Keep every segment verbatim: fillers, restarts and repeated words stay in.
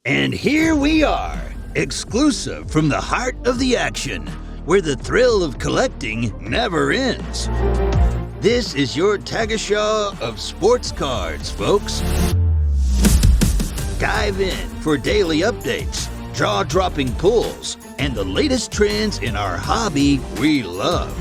And here we are, exclusive from the heart of the action, where the thrill of collecting never ends. This is your Tagesschau of sports cards, folks. Dive in for daily updates, jaw-dropping pulls, and the latest trends in our hobby we love.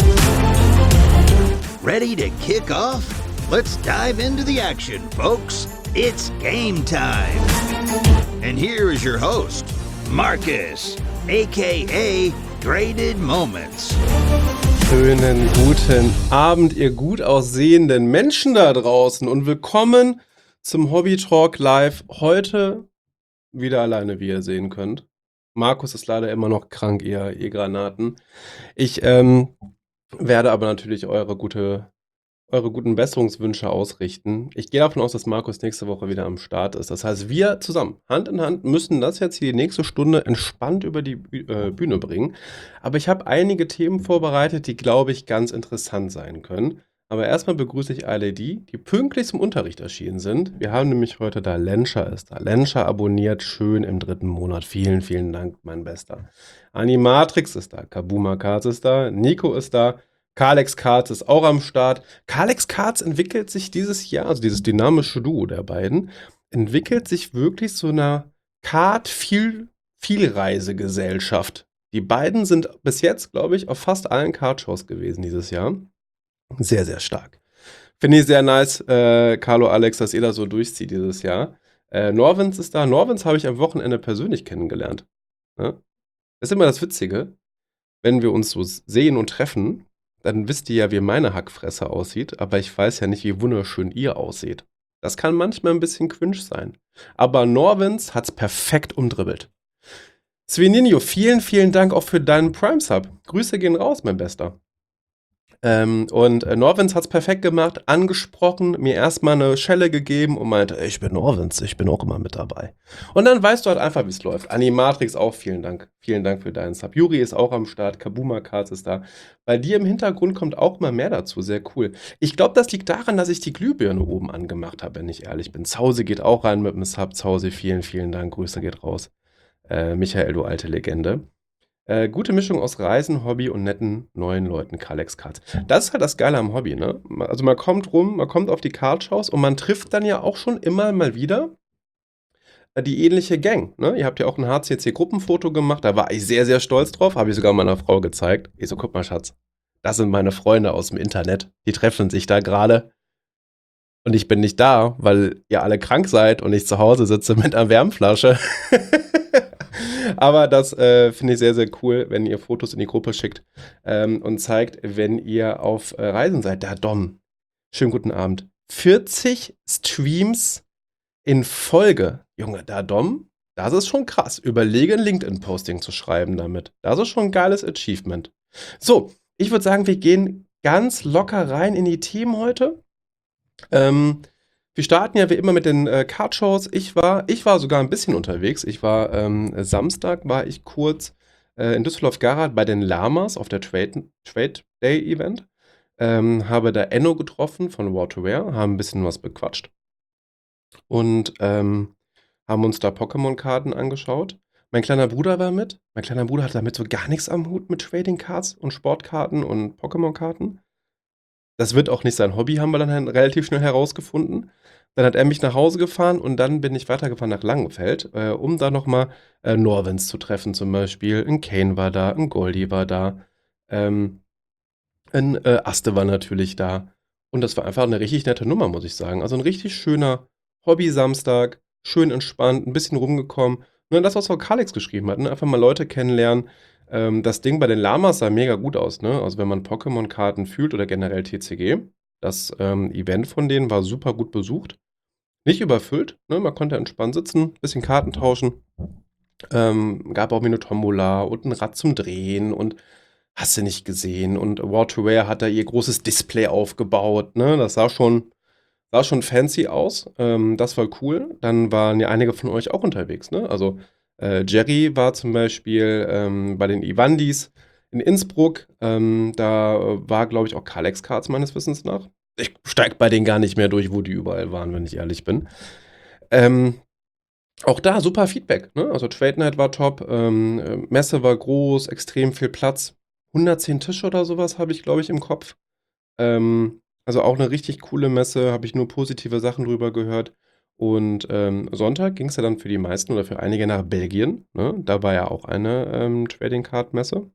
Ready to kick off? Let's dive into the action, folks. It's game time. And here is your host, Marcus, aka Graded Moments. Schönen guten Abend, ihr gut aussehenden Menschen da draußen und willkommen zum Hobby Talk Live. Heute wieder alleine, wie ihr sehen könnt. Markus ist leider immer noch krank, ihr, ihr Granaten. Ich ähm, werde aber natürlich eure gute eure guten Besserungswünsche ausrichten. Ich gehe davon aus, dass Markus nächste Woche wieder am Start ist. Das heißt, wir zusammen, Hand in Hand, müssen das jetzt hier die nächste Stunde entspannt über die Bü- äh, Bühne bringen. Aber ich habe einige Themen vorbereitet, die, glaube ich, ganz interessant sein können. Aber erstmal begrüße ich alle die, die pünktlich zum Unterricht erschienen sind. Wir haben nämlich heute da Lenscher ist da. Lenscher abonniert schön im dritten Monat. Vielen, vielen Dank, mein Bester. Animatrix ist da. Kabuma Cards ist da. Nico ist da. Kalex Cards ist auch am Start. Kalex Cards entwickelt sich dieses Jahr, also dieses dynamische Duo der beiden, entwickelt sich wirklich zu einer Card-Vielreisegesellschaft. Die beiden sind bis jetzt, glaube ich, auf fast allen Cardshows gewesen dieses Jahr. Sehr, sehr stark. Finde ich sehr nice, äh, Carlo, Alex, dass ihr da so durchzieht dieses Jahr. Äh, Norvins ist da. Norvins habe ich am Wochenende persönlich kennengelernt. Ja? Das ist immer das Witzige, wenn wir uns so sehen und treffen, dann wisst ihr ja, wie meine Hackfresse aussieht, aber ich weiß ja nicht, wie wunderschön ihr aussieht. Das kann manchmal ein bisschen cringe sein. Aber Norvins hat's perfekt umdribbelt. Svininho, vielen, vielen Dank auch für deinen Prime-Sub. Grüße gehen raus, mein Bester. Ähm, und äh, Norvins hat's perfekt gemacht, angesprochen, mir erstmal eine Schelle gegeben und meinte, ey, ich bin Norvins, ich bin auch immer mit dabei. Und dann weißt du halt einfach, wie es läuft. Animatrix auch, vielen Dank. Vielen Dank für deinen Sub. Yuri ist auch am Start, Kabuma Cards ist da. Bei dir im Hintergrund kommt auch immer mehr dazu, sehr cool. Ich glaube, das liegt daran, dass ich die Glühbirne oben angemacht habe, wenn ich ehrlich bin. Zausi geht auch rein mit dem Sub. Zausi, vielen, vielen Dank, Grüße geht raus. Äh, Michael, du alte Legende. Äh, gute Mischung aus Reisen, Hobby und netten neuen Leuten, Kalex Cards. Das ist halt das Geile am Hobby, ne? Also man kommt rum, man kommt auf die Cardshows und man trifft dann ja auch schon immer mal wieder äh, die ähnliche Gang, ne? Ihr habt ja auch ein H C C-Gruppenfoto gemacht, da war ich sehr, sehr stolz drauf, habe ich sogar meiner Frau gezeigt. Ich so, guck mal, Schatz, das sind meine Freunde aus dem Internet, die treffen sich da gerade und ich bin nicht da, weil ihr alle krank seid und ich zu Hause sitze mit einer Wärmflasche. Aber das äh, finde ich sehr, sehr cool, wenn ihr Fotos in die Gruppe schickt ähm, und zeigt, wenn ihr auf äh, Reisen seid. Da, Dom, schönen guten Abend. vierzig Streams in Folge. Junge, da, Dom, das ist schon krass. Überlege, ein LinkedIn-Posting zu schreiben damit. Das ist schon ein geiles Achievement. So, ich würde sagen, wir gehen ganz locker rein in die Themen heute. Ähm, Wir starten ja wie immer mit den äh, Cardshows. Ich war, ich war sogar ein bisschen unterwegs. Ich war ähm, Samstag war ich kurz äh, in Düsseldorf-Garat bei den Lamas auf der Trade, Trade Day Event. Ähm, habe da Enno getroffen von War to Wear, haben ein bisschen was bequatscht und ähm, haben uns da Pokémon-Karten angeschaut. Mein kleiner Bruder war mit. Mein kleiner Bruder hat damit so gar nichts am Hut mit Trading Cards und Sportkarten und Pokémon-Karten. Das wird auch nicht sein Hobby, haben wir dann relativ schnell herausgefunden. Dann hat er mich nach Hause gefahren und dann bin ich weitergefahren nach Langenfeld, äh, um da nochmal äh, Norvins zu treffen zum Beispiel. Ein Kane war da, ein Goldie war da, ähm, ein äh, Aste war natürlich da. Und das war einfach eine richtig nette Nummer, muss ich sagen. Also ein richtig schöner Hobby-Samstag, schön entspannt, ein bisschen rumgekommen. Nur das, was Frau Kalex geschrieben hat, ne? Einfach mal Leute kennenlernen. Ähm, das Ding bei den Lamas sah mega gut aus, ne? Also wenn man Pokémon-Karten fühlt oder generell T C G. Das ähm, Event von denen war super gut besucht. Nicht überfüllt, ne? Man konnte entspannt sitzen, bisschen Karten tauschen. Ähm, gab auch wie eine Tombola und ein Rad zum Drehen und hast du nicht gesehen. Und War to Wear hat da ihr großes Display aufgebaut, ne? Das sah schon, sah schon fancy aus. Ähm, das war cool. Dann waren ja einige von euch auch unterwegs, ne? Also äh, Jerry war zum Beispiel ähm, bei den Ivandis in Innsbruck. Ähm, da äh, war, glaube ich, auch Kalex Cards meines Wissens nach. Ich steig bei denen gar nicht mehr durch, wo die überall waren, wenn ich ehrlich bin. Ähm, Auch da super Feedback, ne? Also Trade Night war top, ähm, äh, Messe war groß, extrem viel Platz. hundertzehn Tische oder sowas habe ich, glaube ich, im Kopf. Ähm, also auch eine richtig coole Messe, habe ich nur positive Sachen drüber gehört. Und ähm, Sonntag ging es ja dann für die meisten oder für einige nach Belgien. Ne? Da war ja auch eine ähm, Trading Card Messe.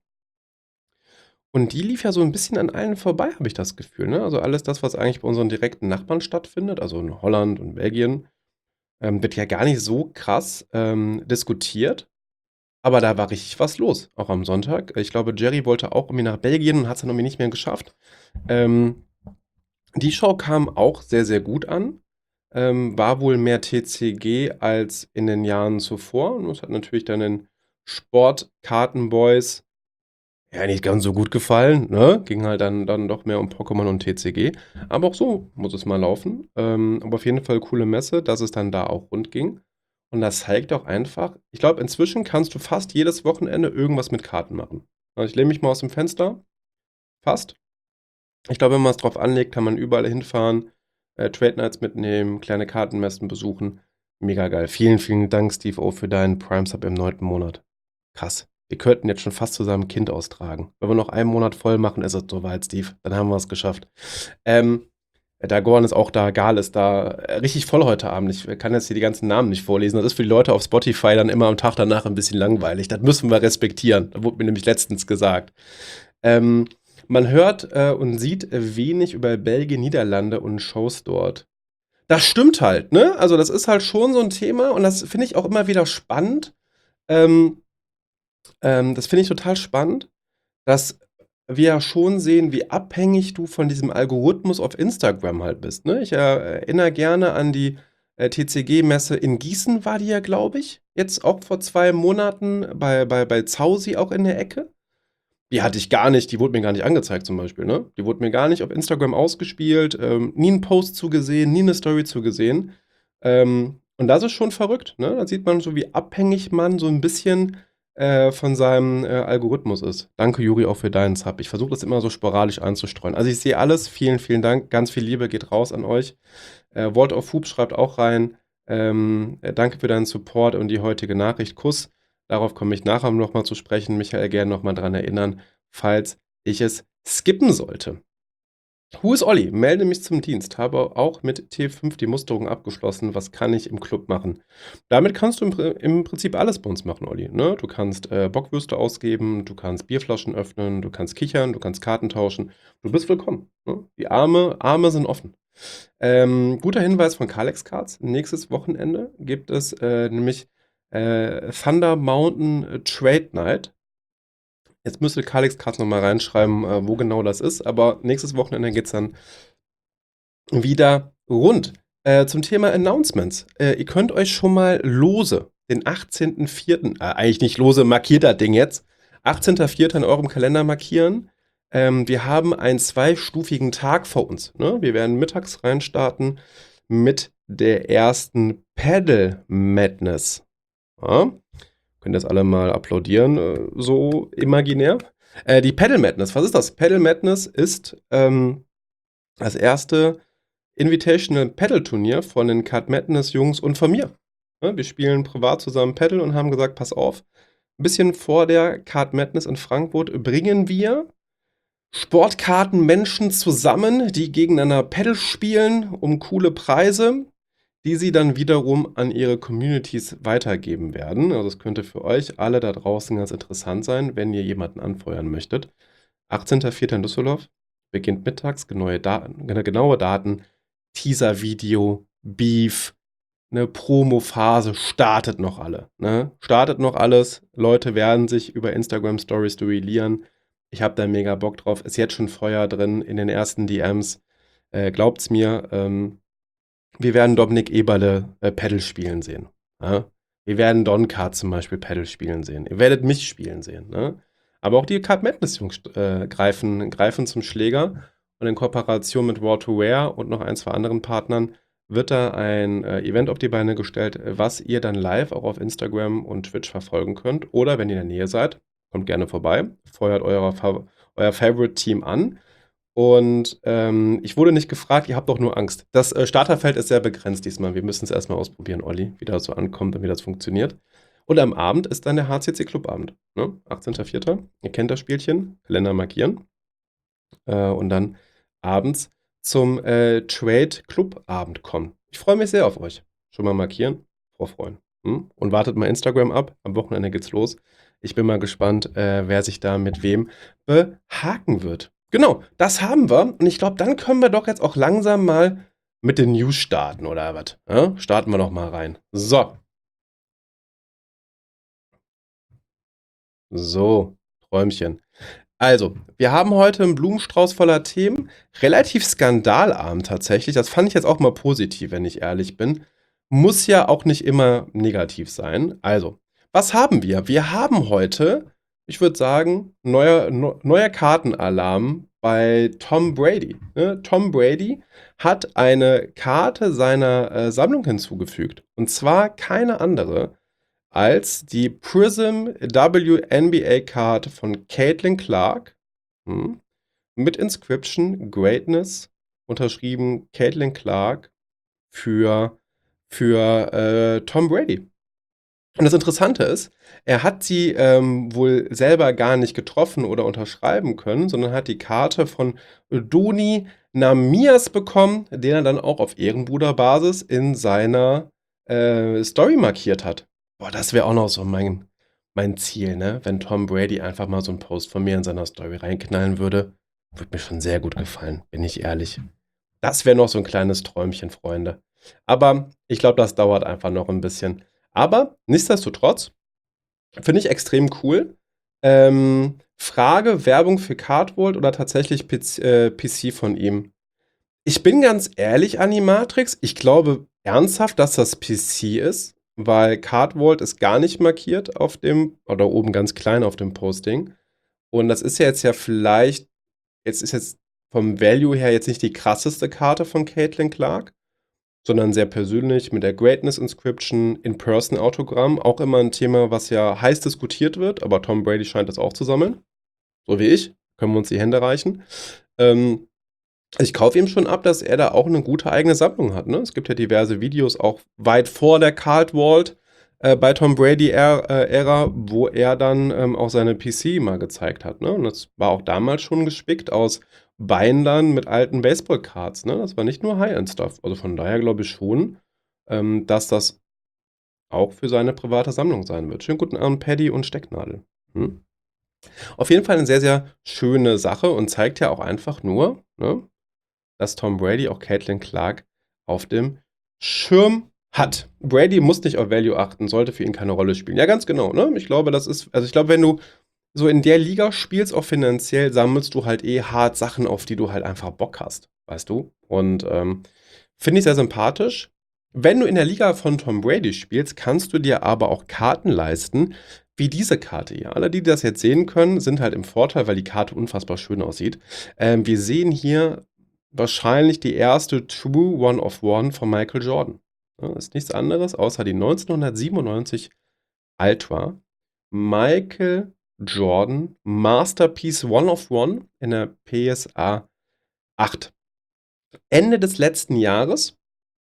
Und die lief ja so ein bisschen an allen vorbei, habe ich das Gefühl. Ne? Also alles das, was eigentlich bei unseren direkten Nachbarn stattfindet, also in Holland und Belgien, ähm, wird ja gar nicht so krass ähm, diskutiert. Aber da war richtig was los, auch am Sonntag. Ich glaube, Jerry wollte auch irgendwie nach Belgien und hat es dann irgendwie nicht mehr geschafft. Ähm, Die Show kam auch sehr, sehr gut an. Ähm, war wohl mehr T C G als in den Jahren zuvor. Und das hat natürlich dann den Sportkartenboys ja nicht ganz so gut gefallen. Ne? Ging halt dann, dann doch mehr um Pokémon und T C G. Aber auch so muss es mal laufen. Ähm, aber auf jeden Fall coole Messe, dass es dann da auch rund ging. Und das zeigt auch einfach, ich glaube, inzwischen kannst du fast jedes Wochenende irgendwas mit Karten machen. Also ich lehne mich mal aus dem Fenster. Fast. Ich glaube, wenn man es drauf anlegt, kann man überall hinfahren, äh, Trade Nights mitnehmen, kleine Kartenmessen besuchen. Mega geil. Vielen, vielen Dank, Steve O, für deinen Prime-Sub im neunten Monat. Krass. Wir könnten jetzt schon fast zusammen ein Kind austragen. Wenn wir noch einen Monat voll machen, ist es soweit, Steve. Dann haben wir es geschafft. Ähm, der Gorn ist auch da, Gal ist da. Äh, richtig voll heute Abend. Ich kann jetzt hier die ganzen Namen nicht vorlesen. Das ist für die Leute auf Spotify dann immer am Tag danach ein bisschen langweilig. Das müssen wir respektieren. Da wurde mir nämlich letztens gesagt. Ähm, Man hört äh, und sieht wenig über Belgien, Niederlande und Shows dort. Das stimmt halt, ne? Also, das ist halt schon so ein Thema und das finde ich auch immer wieder spannend. Ähm, ähm, das finde ich total spannend, dass wir ja schon sehen, wie abhängig du von diesem Algorithmus auf Instagram halt bist, ne? Ich äh, erinnere gerne an die äh, T C G-Messe in Gießen war die ja, glaube ich, jetzt auch vor zwei Monaten bei, bei, bei Zausi auch in der Ecke. Die hatte ich gar nicht, die wurde mir gar nicht angezeigt zum Beispiel, ne? Die wurde mir gar nicht auf Instagram ausgespielt, ähm, nie einen Post zugesehen, nie eine Story zugesehen. Ähm, und das ist schon verrückt, ne? Da sieht man so, wie abhängig man so ein bisschen äh, von seinem äh, Algorithmus ist. Danke, Juri, auch für deinen Sub. Ich versuche das immer so sporadisch einzustreuen. Also ich sehe alles, vielen, vielen Dank, ganz viel Liebe geht raus an euch. Äh, Walt of Hoops schreibt auch rein, ähm, äh, danke für deinen Support und die heutige Nachricht. Kuss. Darauf komme ich nachher noch mal zu sprechen. Michael gerne noch mal dran erinnern, falls ich es skippen sollte. Who is Olli? Melde mich zum Dienst. Habe auch mit T fünf die Musterung abgeschlossen. Was kann ich im Club machen? Damit kannst du im, Pri- im Prinzip alles bei uns machen, Olli. Ne? Du kannst äh, Bockwürste ausgeben, du kannst Bierflaschen öffnen, du kannst kichern, du kannst Karten tauschen. Du bist willkommen. Ne? Die Arme, Arme sind offen. Ähm, guter Hinweis von Kalex Cards. Nächstes Wochenende gibt es äh, nämlich äh, Thunder Mountain Trade Night. Jetzt müsste Kalex Cards nochmal reinschreiben, äh, wo genau das ist, aber nächstes Wochenende geht es dann wieder rund. Äh, zum Thema Announcements. Äh, ihr könnt euch schon mal lose, den achtzehnten vierten, Äh, eigentlich nicht lose, markiert das Ding jetzt, achtzehnten vierten in eurem Kalender markieren. Ähm, wir haben einen zweistufigen Tag vor uns. Ne? Wir werden mittags reinstarten mit der ersten Paddle Madness. Ja? Könnt ihr das alle mal applaudieren, äh, so imaginär. Äh, die Paddle Madness, was ist das? Paddle Madness ist ähm, das erste Invitational Paddle Turnier von den Card Madness Jungs und von mir. Ja, wir spielen privat zusammen Paddle und haben gesagt, pass auf, ein bisschen vor der Card Madness in Frankfurt bringen wir Sportkartenmenschen zusammen, die gegeneinander Paddle spielen um coole Preise, die sie dann wiederum an ihre Communities weitergeben werden. Also es könnte für euch alle da draußen ganz interessant sein, wenn ihr jemanden anfeuern möchtet. achtzehnten vierten in Düsseldorf, beginnt mittags, genaue Daten, genaue Daten, Teaser-Video, Beef, eine Promo-Phase, startet noch alle. Ne? Startet noch alles. Leute werden sich über Instagram-Stories duellieren. Ich habe da mega Bock drauf. Ist jetzt schon Feuer drin in den ersten D Ms. Äh, glaubt's mir, ähm, wir werden Dominik Eberle äh, Paddle spielen sehen. Ja? Wir werden Don Card zum Beispiel Paddle spielen sehen. Ihr werdet mich spielen sehen. Ne? Aber auch die Card Madness Jungs äh, greifen, greifen zum Schläger. Und in Kooperation mit War to Wear und noch ein, zwei anderen Partnern wird da ein äh, Event auf die Beine gestellt, was ihr dann live auch auf Instagram und Twitch verfolgen könnt. Oder wenn ihr in der Nähe seid, kommt gerne vorbei, feuert euer, euer Favorite Team an. Und ähm, ich wurde nicht gefragt, ihr habt doch nur Angst. Das äh, Starterfeld ist sehr begrenzt diesmal. Wir müssen es erstmal ausprobieren, Olli, wie das so ankommt und wie das funktioniert. Und am Abend ist dann der H C C Clubabend, ne? achtzehnter vierter Ihr kennt das Spielchen, Kalender markieren. Äh, und dann abends zum äh, Trade Clubabend kommen. Ich freue mich sehr auf euch. Schon mal markieren, vorfreuen. Hm? Und wartet mal Instagram ab. Am Wochenende geht's los. Ich bin mal gespannt, äh, wer sich da mit wem behaken wird. Genau, das haben wir. Und ich glaube, dann können wir doch jetzt auch langsam mal mit den News starten, oder was? Ja? Starten wir doch mal rein. So. So, Träumchen. Also, wir haben heute einen Blumenstrauß voller Themen. Relativ skandalarm tatsächlich. Das fand ich jetzt auch mal positiv, wenn ich ehrlich bin. Muss ja auch nicht immer negativ sein. Also, was haben wir? Wir haben heute, ich würde sagen, neuer, neu- neuer Kartenalarm bei Tom Brady. Ne? Tom Brady hat eine Karte seiner äh, Sammlung hinzugefügt. Und zwar keine andere als die Prism W N B A Card von Caitlin Clark, hm, mit Inscription Greatness, unterschrieben Caitlin Clark für, für äh, Tom Brady. Und das Interessante ist, er hat sie ähm, wohl selber gar nicht getroffen oder unterschreiben können, sondern hat die Karte von Doni Namias bekommen, den er dann auch auf Ehrenbruderbasis in seiner äh, Story markiert hat. Boah, das wäre auch noch so mein, mein Ziel, ne? Wenn Tom Brady einfach mal so einen Post von mir in seiner Story reinknallen würde. Würde mir schon sehr gut gefallen, bin ich ehrlich. Das wäre noch so ein kleines Träumchen, Freunde. Aber ich glaube, das dauert einfach noch ein bisschen. Aber nichtsdestotrotz finde ich extrem cool. Ähm, Frage: Werbung für Cardvolt oder tatsächlich P C, äh, P C von ihm? Ich bin ganz ehrlich, Animatrix, ich glaube ernsthaft, dass das P C ist, weil Cardvolt ist gar nicht markiert auf dem, oder oben ganz klein auf dem Posting. Und das ist ja jetzt ja vielleicht, jetzt ist jetzt vom Value her jetzt nicht die krasseste Karte von Caitlin Clark, sondern sehr persönlich mit der Greatness Inscription, In-Person-Autogramm. Auch immer ein Thema, was ja heiß diskutiert wird, aber Tom Brady scheint das auch zu sammeln. So wie ich. Können wir uns die Hände reichen. Ähm, ich kaufe ihm schon ab, dass er da auch eine gute eigene Sammlung hat. Ne? Es gibt ja diverse Videos, auch weit vor der Card Vault äh, bei Tom Brady-Ära, wo er dann ähm, auch seine P C mal gezeigt hat. Ne? Und das war auch damals schon gespickt aus Bindern mit alten Baseball-Cards. Ne? Das war nicht nur High-End-Stuff. Also von daher glaube ich schon, ähm, dass das auch für seine private Sammlung sein wird. Schönen guten Abend, Paddy und Stecknadel. Hm? Auf jeden Fall eine sehr, sehr schöne Sache und zeigt ja auch einfach nur, ne, dass Tom Brady auch Caitlin Clark auf dem Schirm hat. Brady muss nicht auf Value achten, sollte für ihn keine Rolle spielen. Ja, ganz genau, ne? Ich glaube, das ist, also ich glaube, wenn du so in der Liga spielst, auch finanziell, sammelst du halt eh hart Sachen, auf die du halt einfach Bock hast, weißt du? Und ähm, finde ich sehr sympathisch. Wenn du in der Liga von Tom Brady spielst, kannst du dir aber auch Karten leisten, wie diese Karte hier. Alle, die das jetzt sehen können, sind halt im Vorteil, weil die Karte unfassbar schön aussieht. Ähm, wir sehen hier wahrscheinlich die erste True One of One von Michael Jordan. Ja, ist nichts anderes, außer die neunzehnhundertsiebenundneunzig Ultra. Michael Jordan Masterpiece One of One in der P S A acht. Ende des letzten Jahres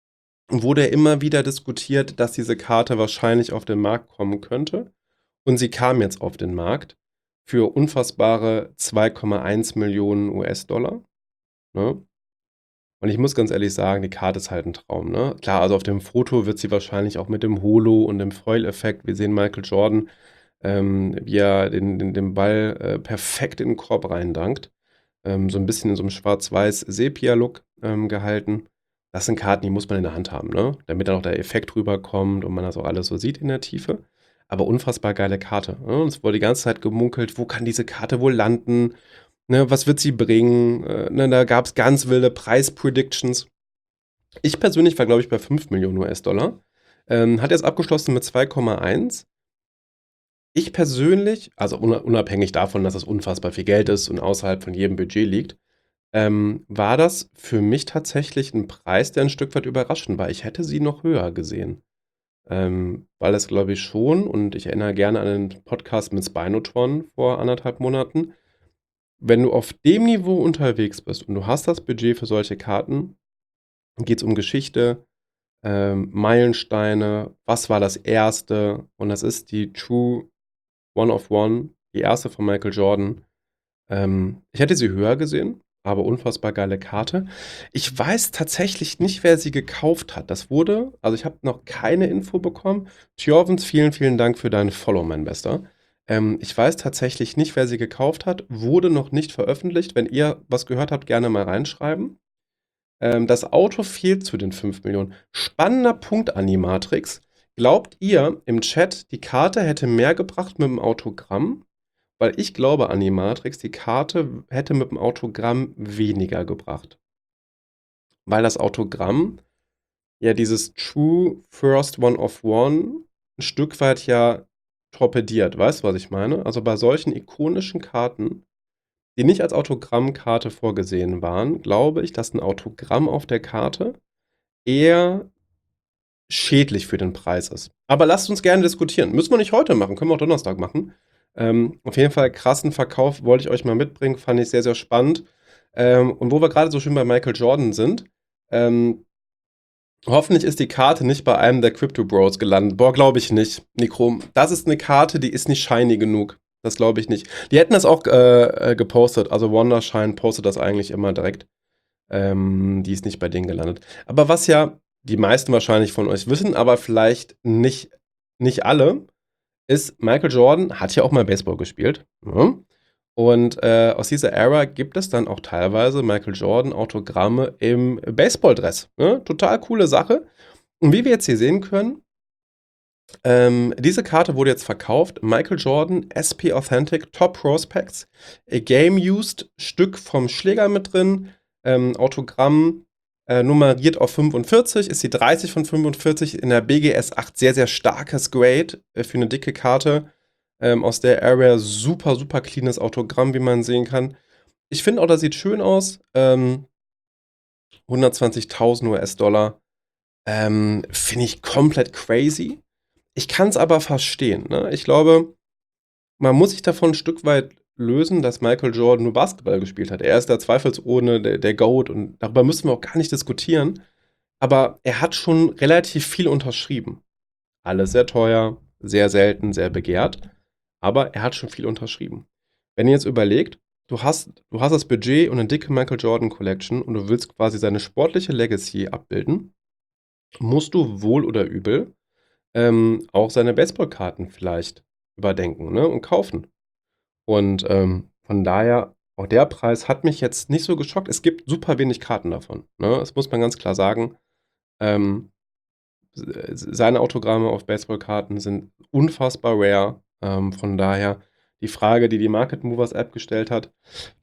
wurde immer wieder diskutiert, dass diese Karte wahrscheinlich auf den Markt kommen könnte. Und sie kam jetzt auf den Markt für unfassbare zwei Komma eins Millionen U S-Dollar. Ne? Und ich muss ganz ehrlich sagen, die Karte ist halt ein Traum. Ne? Klar, also auf dem Foto wird sie wahrscheinlich auch mit dem Holo und dem Foil-Effekt. Wir sehen Michael Jordan, ähm, wie er den, den, den Ball äh, perfekt in den Korb reindankt. Ähm, so ein bisschen in so einem schwarz-weiß-Sepia-Look ähm, gehalten. Das sind Karten, die muss man in der Hand haben, ne? Damit dann auch der Effekt rüberkommt und man das auch alles so sieht in der Tiefe. Aber unfassbar geile Karte. Ne? Und es wurde die ganze Zeit gemunkelt, wo kann diese Karte wohl landen? Ne, was wird sie bringen? Äh, ne, da gab es ganz wilde Preis-Predictions. Ich persönlich war, glaube ich, bei fünf Millionen U S-Dollar. Ähm, hat jetzt abgeschlossen mit zwei Komma eins. Ich persönlich, also unabhängig davon, dass es unfassbar viel Geld ist und außerhalb von jedem Budget liegt, ähm, war das für mich tatsächlich ein Preis, der ein Stück weit überraschend war. Ich hätte sie noch höher gesehen. Ähm, weil es, glaube ich, schon, und ich erinnere gerne an den Podcast mit Spinotron vor anderthalb Monaten, wenn du auf dem Niveau unterwegs bist und du hast das Budget für solche Karten, geht es um Geschichte, ähm, Meilensteine, was war das erste? Und das ist die True One of One, die erste von Michael Jordan. Ähm, ich hätte sie höher gesehen, aber unfassbar geile Karte. Ich weiß tatsächlich nicht, wer sie gekauft hat. Das wurde, also ich habe noch keine Info bekommen. Tjorvens, vielen, vielen Dank für deinen Follow, mein Bester. Ähm, ich weiß tatsächlich nicht, wer sie gekauft hat. Wurde noch nicht veröffentlicht. Wenn ihr was gehört habt, gerne mal reinschreiben. Ähm, das Auto fehlt zu den fünf Millionen. Spannender Punkt, Animatrix. Glaubt ihr im Chat, die Karte hätte mehr gebracht mit dem Autogramm? Weil ich glaube, Animatrix, die Karte hätte mit dem Autogramm weniger gebracht. Weil das Autogramm ja dieses True First One of One ein Stück weit ja torpediert. Weißt du, was ich meine? Also bei solchen ikonischen Karten, die nicht als Autogrammkarte vorgesehen waren, glaube ich, dass ein Autogramm auf der Karte eher schädlich für den Preis ist. Aber lasst uns gerne diskutieren. Müssen wir nicht heute machen, können wir auch Donnerstag machen. Ähm, auf jeden Fall krassen Verkauf wollte ich euch mal mitbringen, fand ich sehr, sehr spannend. Ähm, und wo wir gerade so schön bei Michael Jordan sind, ähm, hoffentlich ist die Karte nicht bei einem der Crypto Bros gelandet. Boah, glaube ich nicht, Nikrom. Das ist eine Karte, die ist nicht shiny genug. Das glaube ich nicht. Die hätten das auch äh, gepostet. Also Wondershine postet das eigentlich immer direkt. Ähm, die ist nicht bei denen gelandet. Aber was ja die meisten wahrscheinlich von euch wissen, aber vielleicht nicht, nicht alle, ist, Michael Jordan hat ja auch mal Baseball gespielt. Ja. Und äh, aus dieser Ära gibt es dann auch teilweise Michael Jordan Autogramme im Baseball-Dress. Ja. Total coole Sache. Und wie wir jetzt hier sehen können, ähm, diese Karte wurde jetzt verkauft. Michael Jordan S P Authentic Top Prospects. A Game Used Stück vom Schläger mit drin. Ähm, Autogramm äh, nummeriert auf fünfundvierzig, ist die dreißig von fünfundvierzig in der B G S acht. Sehr, sehr starkes Grade äh, für eine dicke Karte. Ähm, aus der Area super, super cleanes Autogramm, wie man sehen kann. Ich finde auch, das sieht schön aus. Ähm, hundertzwanzigtausend U S-Dollar. Ähm, finde ich komplett crazy. Ich kann es aber verstehen. Ne? Ich glaube, man muss sich davon ein Stück weit lösen, dass Michael Jordan nur Basketball gespielt hat. Er ist da zweifelsohne der, der GOAT und darüber müssen wir auch gar nicht diskutieren. Aber er hat schon relativ viel unterschrieben. Alles sehr teuer, sehr selten, sehr begehrt. Aber er hat schon viel unterschrieben. Wenn ihr jetzt überlegt, du hast, du hast das Budget und eine dicke Michael Jordan Collection und du willst quasi seine sportliche Legacy abbilden, musst du wohl oder übel ähm, auch seine Baseballkarten vielleicht überdenken, ne, und kaufen. Und ähm, von daher, auch der Preis hat mich jetzt nicht so geschockt. Es gibt super wenig Karten davon, ne? Das muss man ganz klar sagen. Ähm, seine Autogramme auf Baseballkarten sind unfassbar rare. Ähm, von daher die Frage, die die Market Movers App gestellt hat: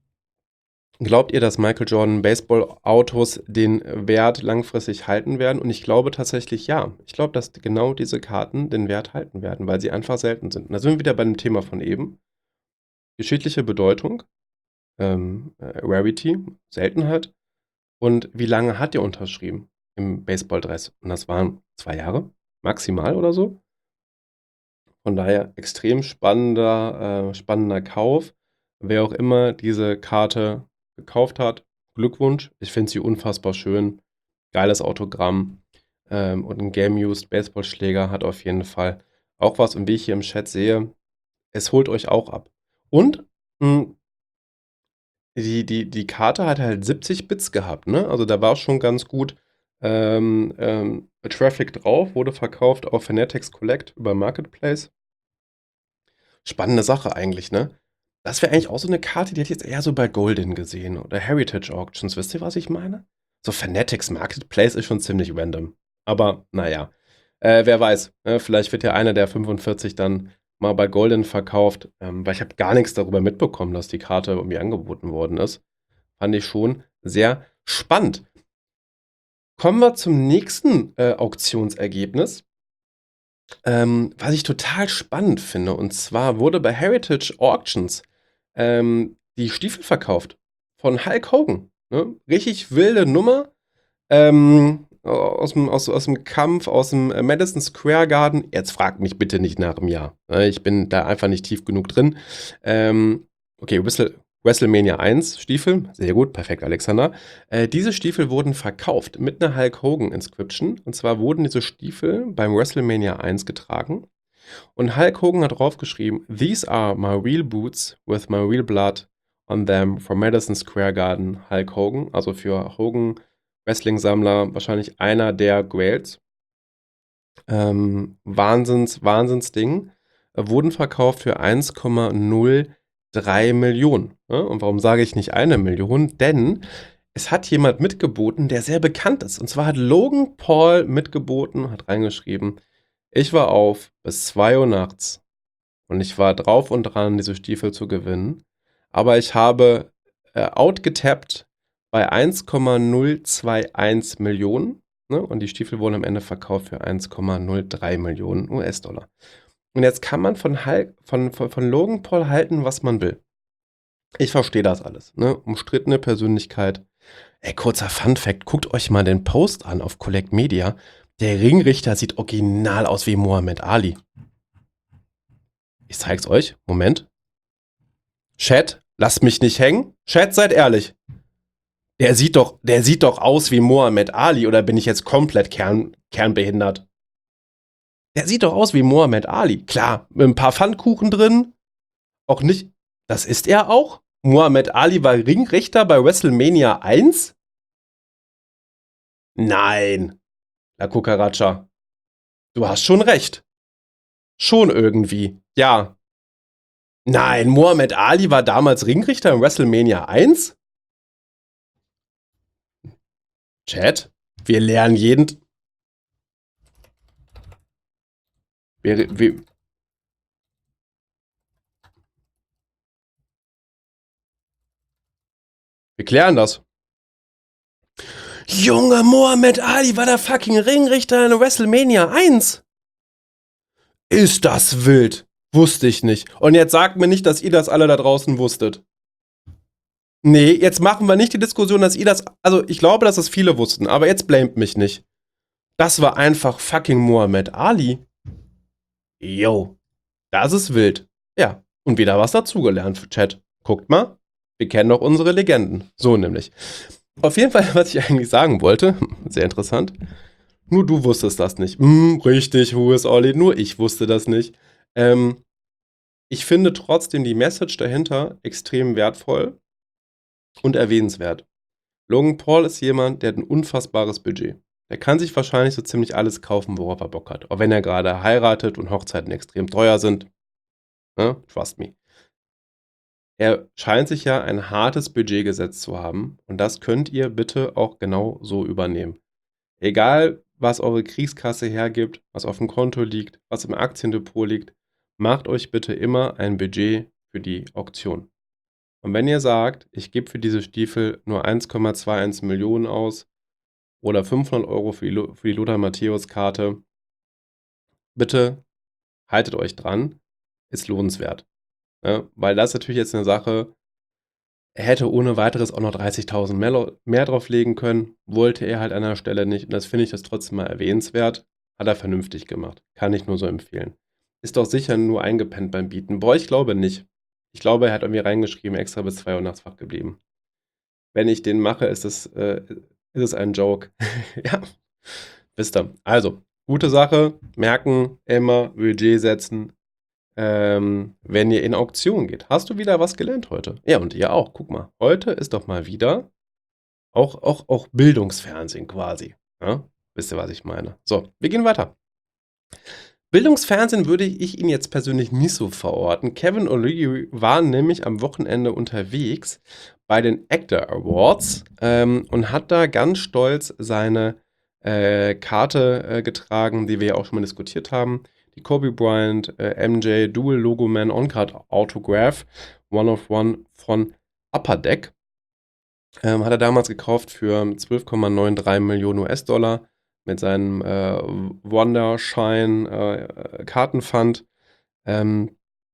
Glaubt ihr, dass Michael Jordan Baseball-Autos den Wert langfristig halten werden? Und ich glaube tatsächlich ja. Ich glaube, dass genau diese Karten den Wert halten werden, weil sie einfach selten sind. Und da sind wir wieder bei dem Thema von eben. Geschichtliche Bedeutung, ähm, äh, Rarity, Seltenheit. Und wie lange hat ihr unterschrieben im Baseball-Dress? Und das waren zwei Jahre, maximal oder so. Von daher extrem spannender, äh, spannender Kauf. Wer auch immer diese Karte gekauft hat, Glückwunsch. Ich finde sie unfassbar schön. Geiles Autogramm. Ähm, und ein Game-Used Baseballschläger hat auf jeden Fall auch was. Und wie ich hier im Chat sehe, es holt euch auch ab. Und mh, die, die, die Karte hat halt siebzig Bits gehabt, ne? Also da war schon ganz gut ähm, ähm, Traffic drauf, wurde verkauft auf Fanatics Collect über Marketplace. Spannende Sache eigentlich, ne? Das wäre eigentlich auch so eine Karte, die hätte ich jetzt eher so bei Golden gesehen oder Heritage Auctions. Wisst ihr, was ich meine? So Fanatics Marketplace ist schon ziemlich random. Aber naja, äh, wer weiß. Ne? Vielleicht wird ja einer der fünfundvierzig dann mal bei Golden verkauft, ähm, weil ich habe gar nichts darüber mitbekommen, dass die Karte irgendwie angeboten worden ist. Fand ich schon sehr spannend. Kommen wir zum nächsten äh, Auktionsergebnis. Ähm, was ich total spannend finde, und zwar wurde bei Heritage Auctions ähm, die Stiefel verkauft von Hulk Hogan. Ne? Richtig wilde Nummer. Ähm, aus, dem, aus, aus dem Kampf, aus dem Madison Square Garden. Jetzt fragt mich bitte nicht nach dem Jahr. Ne? Ich bin da einfach nicht tief genug drin. Ähm, okay, Whistle, WrestleMania eins Stiefel, sehr gut, perfekt, Alexander. Äh, diese Stiefel wurden verkauft mit einer Hulk Hogan Inscription. Und zwar wurden diese Stiefel beim WrestleMania eins getragen. Und Hulk Hogan hat draufgeschrieben: These are my real boots with my real blood on them from Madison Square Garden, Hulk Hogan. Also für Hogan, Wrestling-Sammler, wahrscheinlich einer der Grails. Ähm, Wahnsinns, Wahnsinnsding. Äh, wurden verkauft für eins Komma null drei Millionen. Ja? Und warum sage ich nicht eine Million? Denn es hat jemand mitgeboten, der sehr bekannt ist. Und zwar hat Logan Paul mitgeboten, hat reingeschrieben: Ich war auf bis zwei Uhr nachts und ich war drauf und dran, diese Stiefel zu gewinnen. Aber ich habe äh, outgetappt bei eins Komma null zwei eins Millionen. Ne? Und die Stiefel wurden am Ende verkauft für eins Komma null drei Millionen U S-Dollar. Und jetzt kann man von, Hulk, von, von, von Logan Paul halten, was man will. Ich verstehe das alles. Ne? Umstrittene Persönlichkeit. Ey, kurzer Fun-Fact: Guckt euch mal den Post an auf Collect Media. Der Ringrichter sieht original aus wie Muhammad Ali. Ich zeig's euch. Moment. Chat, lasst mich nicht hängen. Chat, seid ehrlich. Der sieht doch, der sieht doch aus wie Muhammad Ali, oder bin ich jetzt komplett kern, kernbehindert? Der sieht doch aus wie Muhammad Ali. Klar, mit ein paar Pfannkuchen drin. Auch nicht. Das ist er auch? Muhammad Ali war Ringrichter bei WrestleMania eins? Nein. La Cucaracha. Du hast schon recht. Schon irgendwie. Ja. Nein, Muhammad Ali war damals Ringrichter in WrestleMania eins? Chat, wir lernen jeden... Wir, wir, wir klären das. Junge, Muhammad Ali war der fucking Ringrichter in WrestleMania eins. Ist das wild. Wusste ich nicht. Und jetzt sagt mir nicht, dass ihr das alle da draußen wusstet. Nee, jetzt machen wir nicht die Diskussion, dass ihr das... Also, ich glaube, dass das viele wussten, aber jetzt blamet mich nicht. Das war einfach fucking Muhammad Ali. Yo, das ist wild. Ja, und wieder was dazugelernt, Chat. Guckt mal, wir kennen doch unsere Legenden. So nämlich. Auf jeden Fall, was ich eigentlich sagen wollte, sehr interessant, nur du wusstest das nicht. Hm, richtig, who is Olli? Nur ich wusste das nicht. Ähm, ich finde trotzdem die Message dahinter extrem wertvoll und erwähnenswert. Logan Paul ist jemand, der hat ein unfassbares Budget. Der kann sich wahrscheinlich so ziemlich alles kaufen, worauf er Bock hat. Auch wenn er gerade heiratet und Hochzeiten extrem teuer sind. Ne? Trust me. Er scheint sich ja ein hartes Budget gesetzt zu haben. Und das könnt ihr bitte auch genau so übernehmen. Egal, was eure Kriegskasse hergibt, was auf dem Konto liegt, was im Aktiendepot liegt, macht euch bitte immer ein Budget für die Auktion. Und wenn ihr sagt, ich gebe für diese Stiefel nur eins Komma einundzwanzig Millionen aus oder fünfhundert Euro für die, Lo- für die Lothar Matthäus-Karte, bitte haltet euch dran, ist lohnenswert. Ja, weil das ist natürlich jetzt eine Sache, er hätte ohne weiteres auch noch dreißigtausend mehr, mehr drauflegen können, wollte er halt an der Stelle nicht. Und das finde ich das trotzdem mal erwähnenswert. Hat er vernünftig gemacht. Kann ich nur so empfehlen. Ist doch sicher nur eingepennt beim Bieten. Boah, ich glaube nicht. Ich glaube, er hat irgendwie reingeschrieben, extra bis zwei Uhr nachts wach geblieben. Wenn ich den mache, ist es, äh, ist es ein Joke. Ja, wisst ihr. Also, gute Sache. Merken, immer Budget setzen, ähm, wenn ihr in Auktion geht. Hast du wieder was gelernt heute? Ja, und ihr auch. Guck mal, heute ist doch mal wieder auch, auch, auch Bildungsfernsehen quasi. Ja? Wisst ihr, was ich meine? So, wir gehen weiter. Bildungsfernsehen würde ich ihn jetzt persönlich nicht so verorten. Kevin O'Leary war nämlich am Wochenende unterwegs bei den Actor Awards ähm, und hat da ganz stolz seine äh, Karte äh, getragen, die wir ja auch schon mal diskutiert haben. Die Kobe Bryant äh, M J Dual Logo Man On-Card Autograph One of One von Upper Deck. Ähm, hat er damals gekauft für zwölf Komma drei neun Millionen U S-Dollar mit seinem äh, Wondershine äh, Kartenfund. Ähm,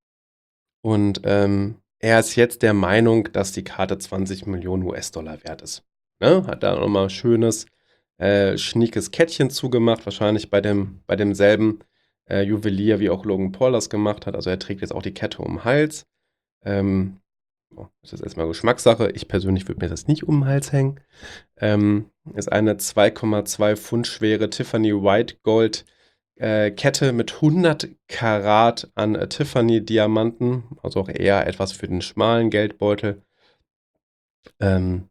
und ähm, er ist jetzt der Meinung, dass die Karte zwanzig Millionen U S-Dollar wert ist. Ne? Hat da nochmal ein schönes, äh, schniekes Kettchen zugemacht, wahrscheinlich bei, dem, bei demselben äh, Juwelier, wie auch Logan Paul das gemacht hat. Also er trägt jetzt auch die Kette um den Hals. Ähm, Oh, das ist erstmal Geschmackssache. Ich persönlich würde mir das nicht um den Hals hängen. Ähm, ist eine zwei Komma zwei Pfund schwere Tiffany White Gold äh, Kette mit hundert Karat an äh, Tiffany-Diamanten, also auch eher etwas für den schmalen Geldbeutel. Ähm,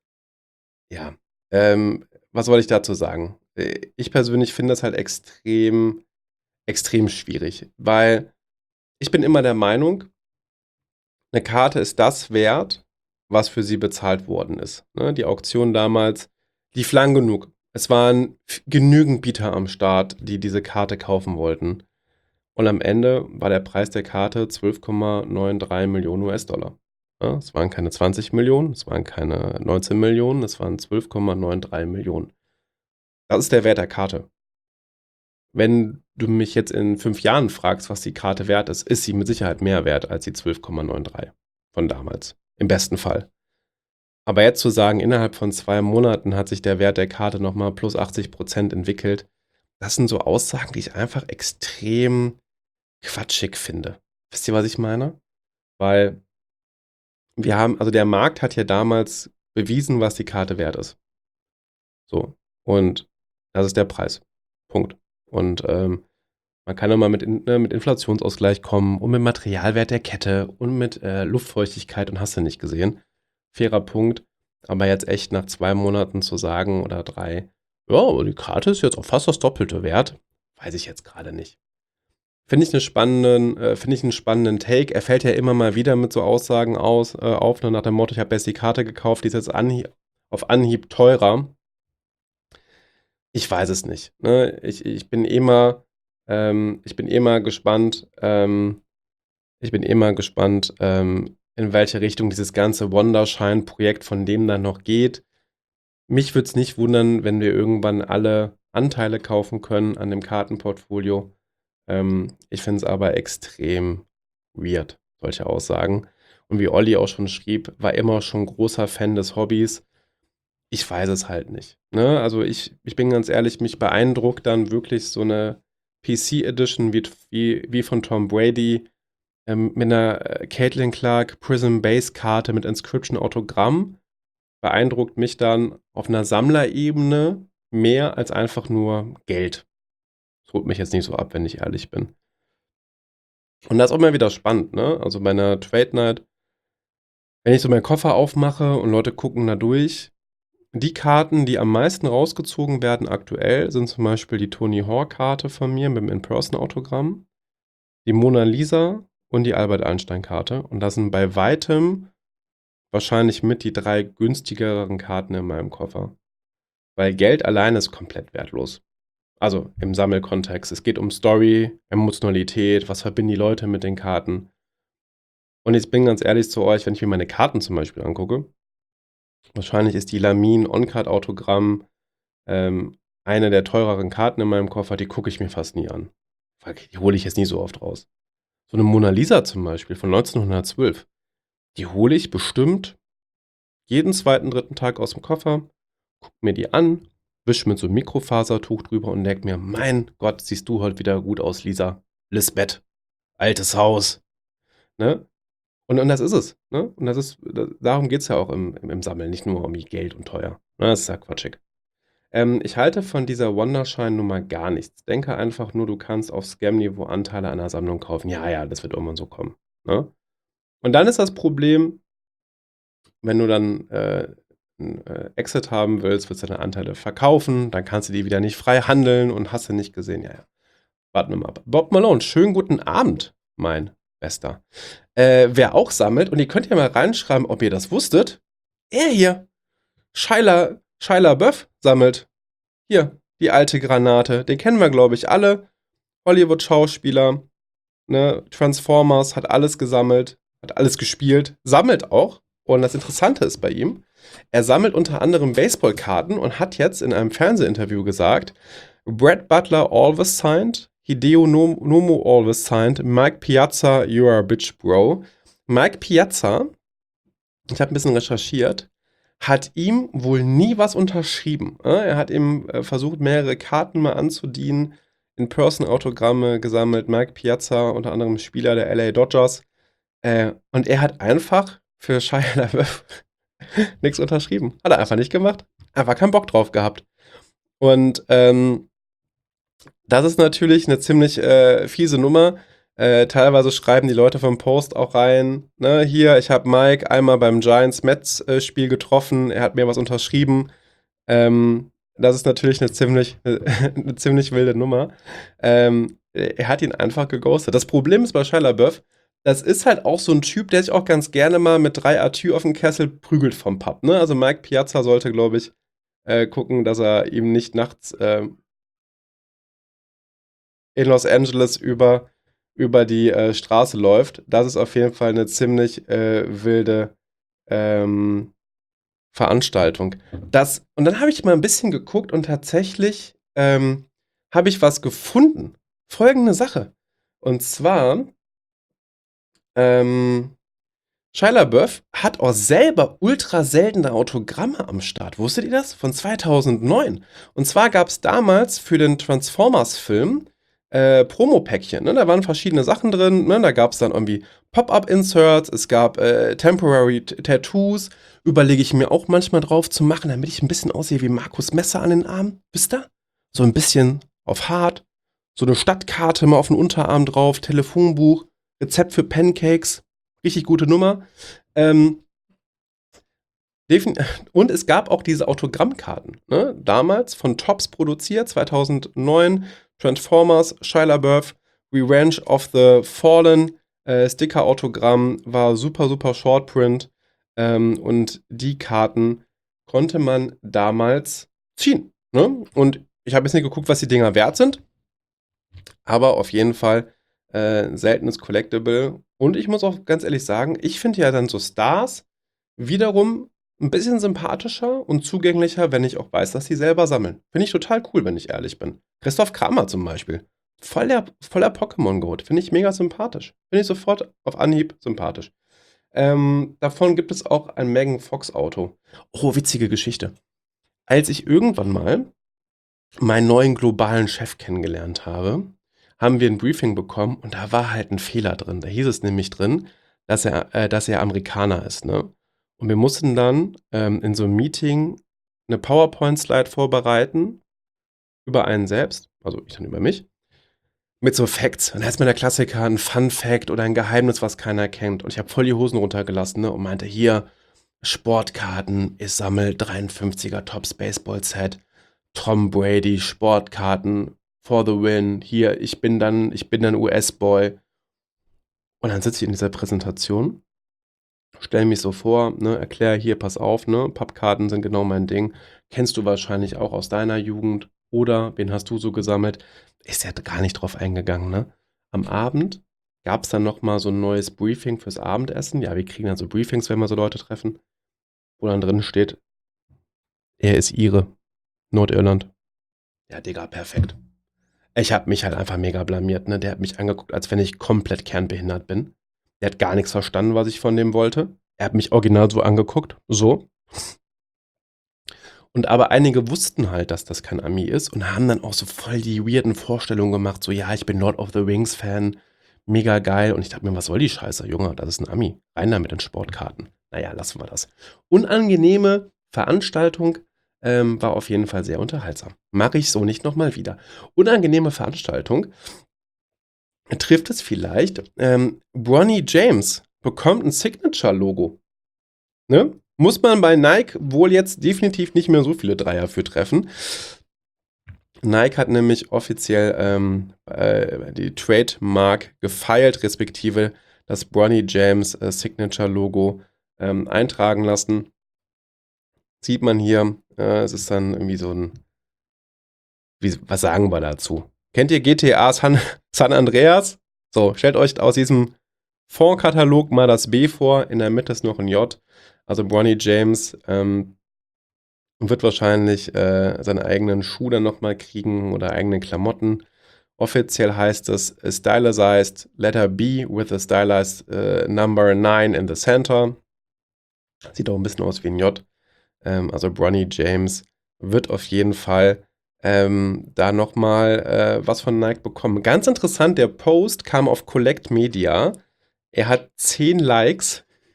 ja, ähm, was wollte ich dazu sagen? Äh, Ich persönlich finde das halt extrem, extrem schwierig, weil ich bin immer der Meinung, eine Karte ist das wert, was für sie bezahlt worden ist. Ne? Die Auktion damals lief lang genug. Es waren f- genügend Bieter am Start, die diese Karte kaufen wollten. Und am Ende war der Preis der Karte zwölf Komma dreiundneunzig Millionen U S-Dollar. Ja, es waren keine zwanzig Millionen, es waren keine neunzehn Millionen, es waren zwölf Komma dreiundneunzig Millionen. Das ist der Wert der Karte. Wenn du mich jetzt in fünf Jahren fragst, was die Karte wert ist, ist sie mit Sicherheit mehr wert als die zwölf Komma dreiundneunzig von damals. Im besten Fall. Aber jetzt zu sagen, innerhalb von zwei Monaten hat sich der Wert der Karte nochmal plus achtzig Prozent entwickelt, das sind so Aussagen, die ich einfach extrem quatschig finde. Wisst ihr, was ich meine? Weil wir haben, also der Markt hat ja damals bewiesen, was die Karte wert ist. So. Und das ist der Preis. Punkt. Und ähm, man kann immer mit, In- ne, mit Inflationsausgleich kommen und mit Materialwert der Kette und mit äh, Luftfeuchtigkeit und hast du nicht gesehen. Fairer Punkt. Aber jetzt echt nach zwei Monaten zu sagen oder drei, ja, aber die Karte ist jetzt auch fast das Doppelte wert, weiß ich jetzt gerade nicht. Finde ich, einen spannenden, äh, finde ich einen spannenden Take. Er fällt ja immer mal wieder mit so Aussagen aus, äh, auf, ne, nach dem Motto, ich habe jetzt die Karte gekauft, die ist jetzt anhieb, auf Anhieb teurer. Ich weiß es nicht. Ne? Ich, ich bin eh mal, ähm, ich bin eh mal gespannt, ähm, ich bin eh mal gespannt, ähm, in welche Richtung dieses ganze Wondershine-Projekt von dem dann noch geht. Mich würde es nicht wundern, wenn wir irgendwann alle Anteile kaufen können an dem Kartenportfolio. Ähm, ich finde es aber extrem weird, solche Aussagen. Und wie Olli auch schon schrieb, war immer schon großer Fan des Hobbys. Ich weiß es halt nicht. Ne? Also ich, ich bin ganz ehrlich, mich beeindruckt dann wirklich so eine P C-Edition wie, wie, wie von Tom Brady ähm, mit einer äh, Caitlin Clark Prism Base Karte mit Inscription Autogramm. Beeindruckt mich dann auf einer Sammlerebene mehr als einfach nur Geld. Das holt mich jetzt nicht so ab, wenn ich ehrlich bin. Und das ist auch immer wieder spannend, ne? Also bei einer Trade Night, wenn ich so meinen Koffer aufmache und Leute gucken da durch, die Karten, die am meisten rausgezogen werden aktuell, sind zum Beispiel die Tony Hawk-Karte von mir mit dem In-Person-Autogramm, die Mona Lisa und die Albert Einstein-Karte. Und das sind bei weitem wahrscheinlich mit die drei günstigeren Karten in meinem Koffer. Weil Geld alleine ist komplett wertlos. Also im Sammelkontext. Es geht um Story, Emotionalität, was verbinden die Leute mit den Karten. Und ich bin ganz ehrlich zu euch, wenn ich mir meine Karten zum Beispiel angucke, wahrscheinlich ist die Lamin On-Card Autogramm ähm, eine der teureren Karten in meinem Koffer, die gucke ich mir fast nie an. Weil die hole ich jetzt nie so oft raus. So eine Mona Lisa zum Beispiel von neunzehnhundertzwölf, die hole ich bestimmt jeden zweiten, dritten Tag aus dem Koffer, gucke mir die an, wische mit so einem Mikrofasertuch drüber und denke mir, mein Gott, siehst du heute wieder gut aus, Lisa. Lisbeth, altes Haus. Ne? Und, und das ist es. Ne? Und das ist, da- darum geht es ja auch im, im, im Sammeln, nicht nur um die Geld und teuer. Ne? Das ist ja quatschig. Ähm, ich halte von dieser Wondershine-Nummer gar nichts. Denke einfach nur, du kannst auf Scam-Niveau Anteile einer Sammlung kaufen. Ja, ja, das wird irgendwann so kommen. Ne? Und dann ist das Problem, wenn du dann äh, ein äh, Exit haben willst, willst du deine Anteile verkaufen, dann kannst du die wieder nicht frei handeln und hast du nicht gesehen. Ja, ja. Warten wir mal ab. Bob Malone, schönen guten Abend, mein Bester. Äh, wer auch sammelt, und ihr könnt ja mal reinschreiben, ob ihr das wusstet, er hier, Shia, Shia LaBeouf sammelt. Hier, die alte Granate. Den kennen wir, glaube ich, alle. Hollywood-Schauspieler, ne? Transformers, hat alles gesammelt, hat alles gespielt, sammelt auch. Und das Interessante ist bei ihm, er sammelt unter anderem Baseballkarten und hat jetzt in einem Fernsehinterview gesagt, Brett Butler always signed, Hideo Nom- Nomo always signed, Mike Piazza, you are a bitch, bro. Mike Piazza, ich habe ein bisschen recherchiert, hat ihm wohl nie was unterschrieben. äh? Er hat ihm äh, versucht, mehrere Karten mal anzudienen, In-Person-Autogramme gesammelt, Mike Piazza, unter anderem Spieler der L A Dodgers. Äh, und er hat einfach für Shia LaBeouf nichts unterschrieben. Hat er einfach nicht gemacht. Einfach keinen Bock drauf gehabt. Und ähm, das ist natürlich eine ziemlich äh, fiese Nummer. Äh, teilweise schreiben die Leute vom Post auch rein, ne, hier, ich habe Mike einmal beim Giants-Mets-Spiel getroffen, er hat mir was unterschrieben. Ähm, das ist natürlich eine ziemlich, eine ziemlich wilde Nummer. Ähm, er hat ihn einfach geghostet. Das Problem ist bei Shia LaBeouf, das ist halt auch so ein Typ, der sich auch ganz gerne mal mit drei Atü auf den Kessel prügelt vom Pub. Ne? Also Mike Piazza sollte, glaube ich, äh, gucken, dass er ihm nicht nachts äh, in Los Angeles über, über die äh, Straße läuft. Das ist auf jeden Fall eine ziemlich äh, wilde ähm, Veranstaltung. Das, und dann habe ich mal ein bisschen geguckt und tatsächlich ähm, habe ich was gefunden. Folgende Sache. Und zwar, ähm, Shia LaBeouf hat auch selber ultra seltene Autogramme am Start. Wusstet ihr das? Von zweitausendneun. Und zwar gab es damals für den Transformers-Film äh, Promo-Päckchen. Ne? Da waren verschiedene Sachen drin. Ne? Da gab es dann irgendwie Pop-Up-Inserts, es gab äh, Temporary Tattoos. Überlege ich mir auch manchmal drauf zu machen, damit ich ein bisschen aussehe wie Markus Messer an den Armen. Wisst ihr? So ein bisschen auf hart. So eine Stadtkarte mal auf den Unterarm drauf, Telefonbuch, Rezept für Pancakes. Richtig gute Nummer. Ähm, und es gab auch diese Autogrammkarten. Ne? Damals von Topps produziert, zweitausendneun. Transformers, Shia LaBeouf, Revenge of the Fallen. Äh, Sticker-Autogramm war super, super Shortprint. Ähm, und die Karten konnte man damals ziehen. Ne? Und ich habe jetzt nicht geguckt, was die Dinger wert sind. Aber auf jeden Fall äh, seltenes Collectible. Und ich muss auch ganz ehrlich sagen, ich finde ja dann so Stars wiederum ein bisschen sympathischer und zugänglicher, wenn ich auch weiß, dass sie selber sammeln. Finde ich total cool, wenn ich ehrlich bin. Christoph Kramer zum Beispiel. Voll der, voller Pokémon-Goat. Finde ich mega sympathisch. Finde ich sofort auf Anhieb sympathisch. Ähm, davon gibt es auch ein Megan Fox-Auto. Oh, witzige Geschichte. Als ich irgendwann mal meinen neuen globalen Chef kennengelernt habe, haben wir ein Briefing bekommen und da war halt ein Fehler drin. Da hieß es nämlich drin, dass er, äh, dass er Amerikaner ist, ne? Und wir mussten dann ähm, in so einem Meeting eine PowerPoint-Slide vorbereiten über einen selbst, also ich dann über mich, mit so Facts. Und da ist mir der Klassiker ein Fun-Fact oder ein Geheimnis, was keiner kennt. Und ich habe voll die Hosen runtergelassen, ne? Und meinte, hier, Sportkarten, ich sammle dreiundfünfziger Topps Baseball-Set, Tom Brady, Sportkarten, for the win, hier, ich bin dann, ich bin dann U S-Boy. Und dann sitze ich in dieser Präsentation, stelle mich so vor, ne, erkläre hier, pass auf, ne, Pappkarten sind genau mein Ding. Kennst du wahrscheinlich auch aus deiner Jugend oder wen hast du so gesammelt? Ist ja gar nicht drauf eingegangen, ne? Am Abend gab es dann nochmal so ein neues Briefing fürs Abendessen. Ja, wir kriegen dann so Briefings, wenn wir so Leute treffen, wo dann drin steht, er ist Ire, Nordirland. Ja, Digga, perfekt. Ich habe mich halt einfach mega blamiert, ne? Der hat mich angeguckt, als wenn ich komplett kernbehindert bin. Der hat gar nichts verstanden, was ich von dem wollte. Er hat mich original so angeguckt, so. Und aber einige wussten halt, dass das kein Ami ist und haben dann auch so voll die weirden Vorstellungen gemacht, so, ja, ich bin Lord of the Rings Fan, mega geil. Und ich dachte mir, was soll die Scheiße, Junge, das ist ein Ami. Rein da mit den Sportkarten. Naja, lassen wir das. Unangenehme Veranstaltung, ähm, war auf jeden Fall sehr unterhaltsam. Mache ich so nicht nochmal wieder. Unangenehme Veranstaltung. Trifft es vielleicht, ähm, Bronny James bekommt ein Signature-Logo. Ne? Muss man bei Nike wohl jetzt definitiv nicht mehr so viele Dreier für treffen. Nike hat nämlich offiziell ähm, äh, die Trademark gefeilt, respektive das Bronny James äh, Signature-Logo ähm, eintragen lassen. Sieht man hier, äh, es ist dann irgendwie so ein, wie, was sagen wir dazu? Kennt ihr G T A San, San Andreas? So, stellt euch aus diesem Fondskatalog mal das B vor, in der Mitte ist noch ein J. Also Bronny James ähm, wird wahrscheinlich äh, seine eigenen Schuhe dann nochmal kriegen oder eigene Klamotten. Offiziell heißt es a stylized letter B with a stylized uh, number nine in the center. Sieht auch ein bisschen aus wie ein J. Ähm, also Bronny James wird auf jeden Fall ähm, da nochmal äh, was von Nike bekommen. Ganz interessant, der Post kam auf Collect Media. Er hat zehn Likes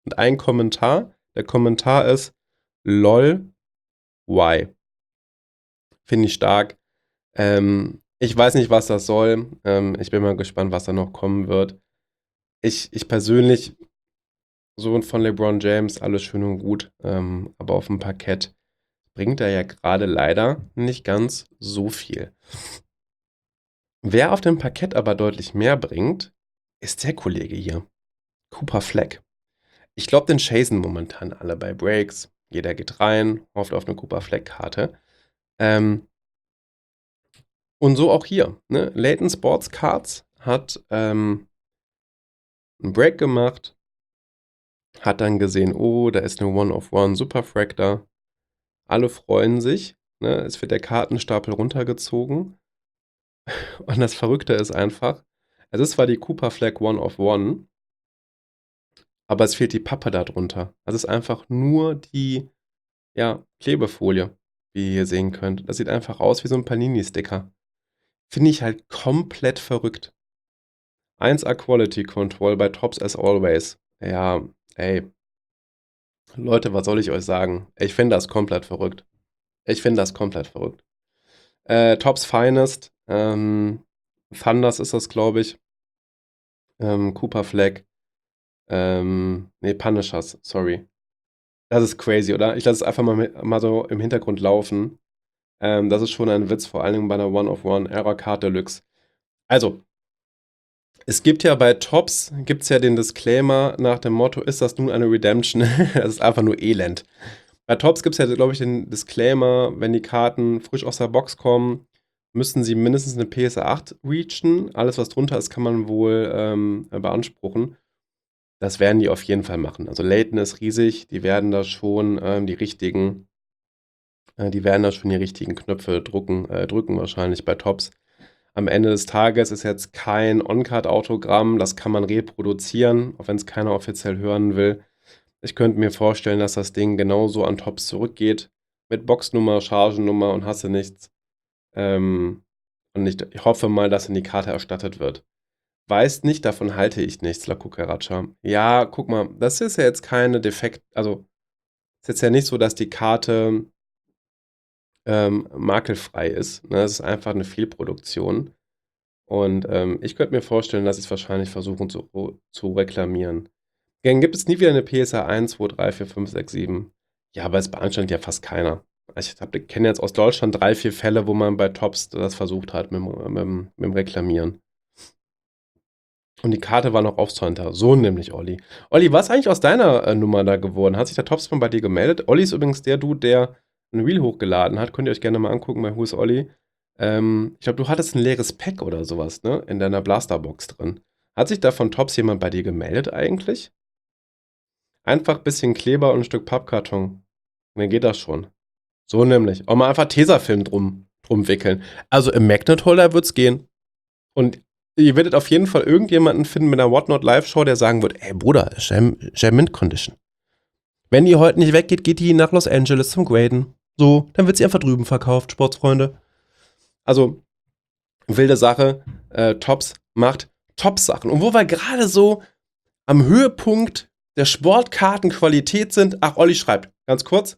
und ein Kommentar. Der Kommentar ist lol, why? Finde ich stark. Ähm, ich weiß nicht, was das soll. Ähm, ich bin mal gespannt, was da noch kommen wird. Ich, ich persönlich, Sohn von LeBron James, alles schön und gut, ähm, aber auf dem Parkett bringt er ja gerade leider nicht ganz so viel. Wer auf dem Parkett aber deutlich mehr bringt, ist der Kollege hier, Cooper Fleck. Ich glaube, den chasen momentan alle bei Breaks. Jeder geht rein, hofft auf eine Cooper Fleck-Karte. Ähm, und so auch hier. Ne? Leighton Sports Cards hat ähm, einen Break gemacht, hat dann gesehen, oh, da ist eine One-of-One Superfrag da. Alle freuen sich. Ne? Es wird der Kartenstapel runtergezogen. Und das Verrückte ist einfach, es ist zwar die Cooper Flag One-of-One, aber es fehlt die Pappe darunter. Das ist einfach nur die ja, Klebefolie, wie ihr hier sehen könnt. Das sieht einfach aus wie so ein Panini-Sticker. Finde ich halt komplett verrückt. eins A Quality Control bei Topps as always. Ja, ey. Leute, was soll ich euch sagen? Ich finde das komplett verrückt. Ich finde das komplett verrückt. Äh, Topps Finest. Ähm, Thunders ist das, glaube ich. Ähm, Cooper Flag. Ähm, nee, Punishers, sorry. Das ist crazy, oder? Ich lasse es einfach mal, mit, mal so im Hintergrund laufen. Ähm, das ist schon ein Witz, vor allem bei einer One-of-One Error Card Deluxe. Also, es gibt ja bei Topps, gibt es ja den Disclaimer nach dem Motto, ist das nun eine Redemption? Das ist einfach nur Elend. Bei Topps gibt es ja, glaube ich, den Disclaimer, wenn die Karten frisch aus der Box kommen, müssen sie mindestens eine P S A acht reachen. Alles, was drunter ist, kann man wohl ähm, beanspruchen. Das werden die auf jeden Fall machen. Also Leighton ist riesig, die werden da schon ähm, die richtigen, äh, die werden da schon die richtigen Knöpfe drucken, äh, drücken wahrscheinlich bei Topps. Am Ende des Tages ist jetzt kein On-Card-Autogramm, das kann man reproduzieren, auch wenn es keiner offiziell hören will. Ich könnte mir vorstellen, dass das Ding genauso an Topps zurückgeht, mit Boxnummer, Chargennummer und hasse nichts. Ähm, und ich, ich hoffe mal, dass in die Karte erstattet wird. Weiß nicht, davon halte ich nichts, La Cucaracha. Ja, guck mal, das ist ja jetzt keine Defekt, also ist jetzt ja nicht so, dass die Karte ähm, makelfrei ist. Ne? Das ist einfach eine Fehlproduktion. Und ähm, ich könnte mir vorstellen, dass sie es wahrscheinlich versuchen zu, zu reklamieren. Dann gibt es nie wieder eine P S A eins, zwei, drei, vier, fünf, sechs, sieben. Ja, aber es beanstandet ja fast keiner. Ich kenne jetzt aus Deutschland drei, vier Fälle, wo man bei Topps das versucht hat mit, mit, mit dem Reklamieren. Und die Karte war noch Aufzäunter. So nämlich, Olli. Olli, was ist eigentlich aus deiner äh, Nummer da geworden? Hat sich der Topspin bei dir gemeldet? Olli ist übrigens der Dude, der ein Reel hochgeladen hat. Könnt ihr euch gerne mal angucken bei Who's Olli. Ähm, ich glaube, du hattest ein leeres Pack oder sowas, ne? In deiner Blasterbox drin. Hat sich da von Topps jemand bei dir gemeldet eigentlich? Einfach ein bisschen Kleber und ein Stück Pappkarton. Und dann geht das schon. So nämlich. Auch mal einfach Tesafilm drum, drum wickeln. Also im Magnet-Holder wird's gehen. Und ihr werdet auf jeden Fall irgendjemanden finden mit einer Whatnot Live-Show, der sagen wird, ey Bruder, Jam Mint Condition. Wenn die heute nicht weggeht, geht die nach Los Angeles zum Graden. So, dann wird sie einfach drüben verkauft, Sportsfreunde. Also, wilde Sache. Äh, Topps macht Top-Sachen. Und wo wir gerade so am Höhepunkt der Sportkartenqualität sind, ach, Olli schreibt, ganz kurz.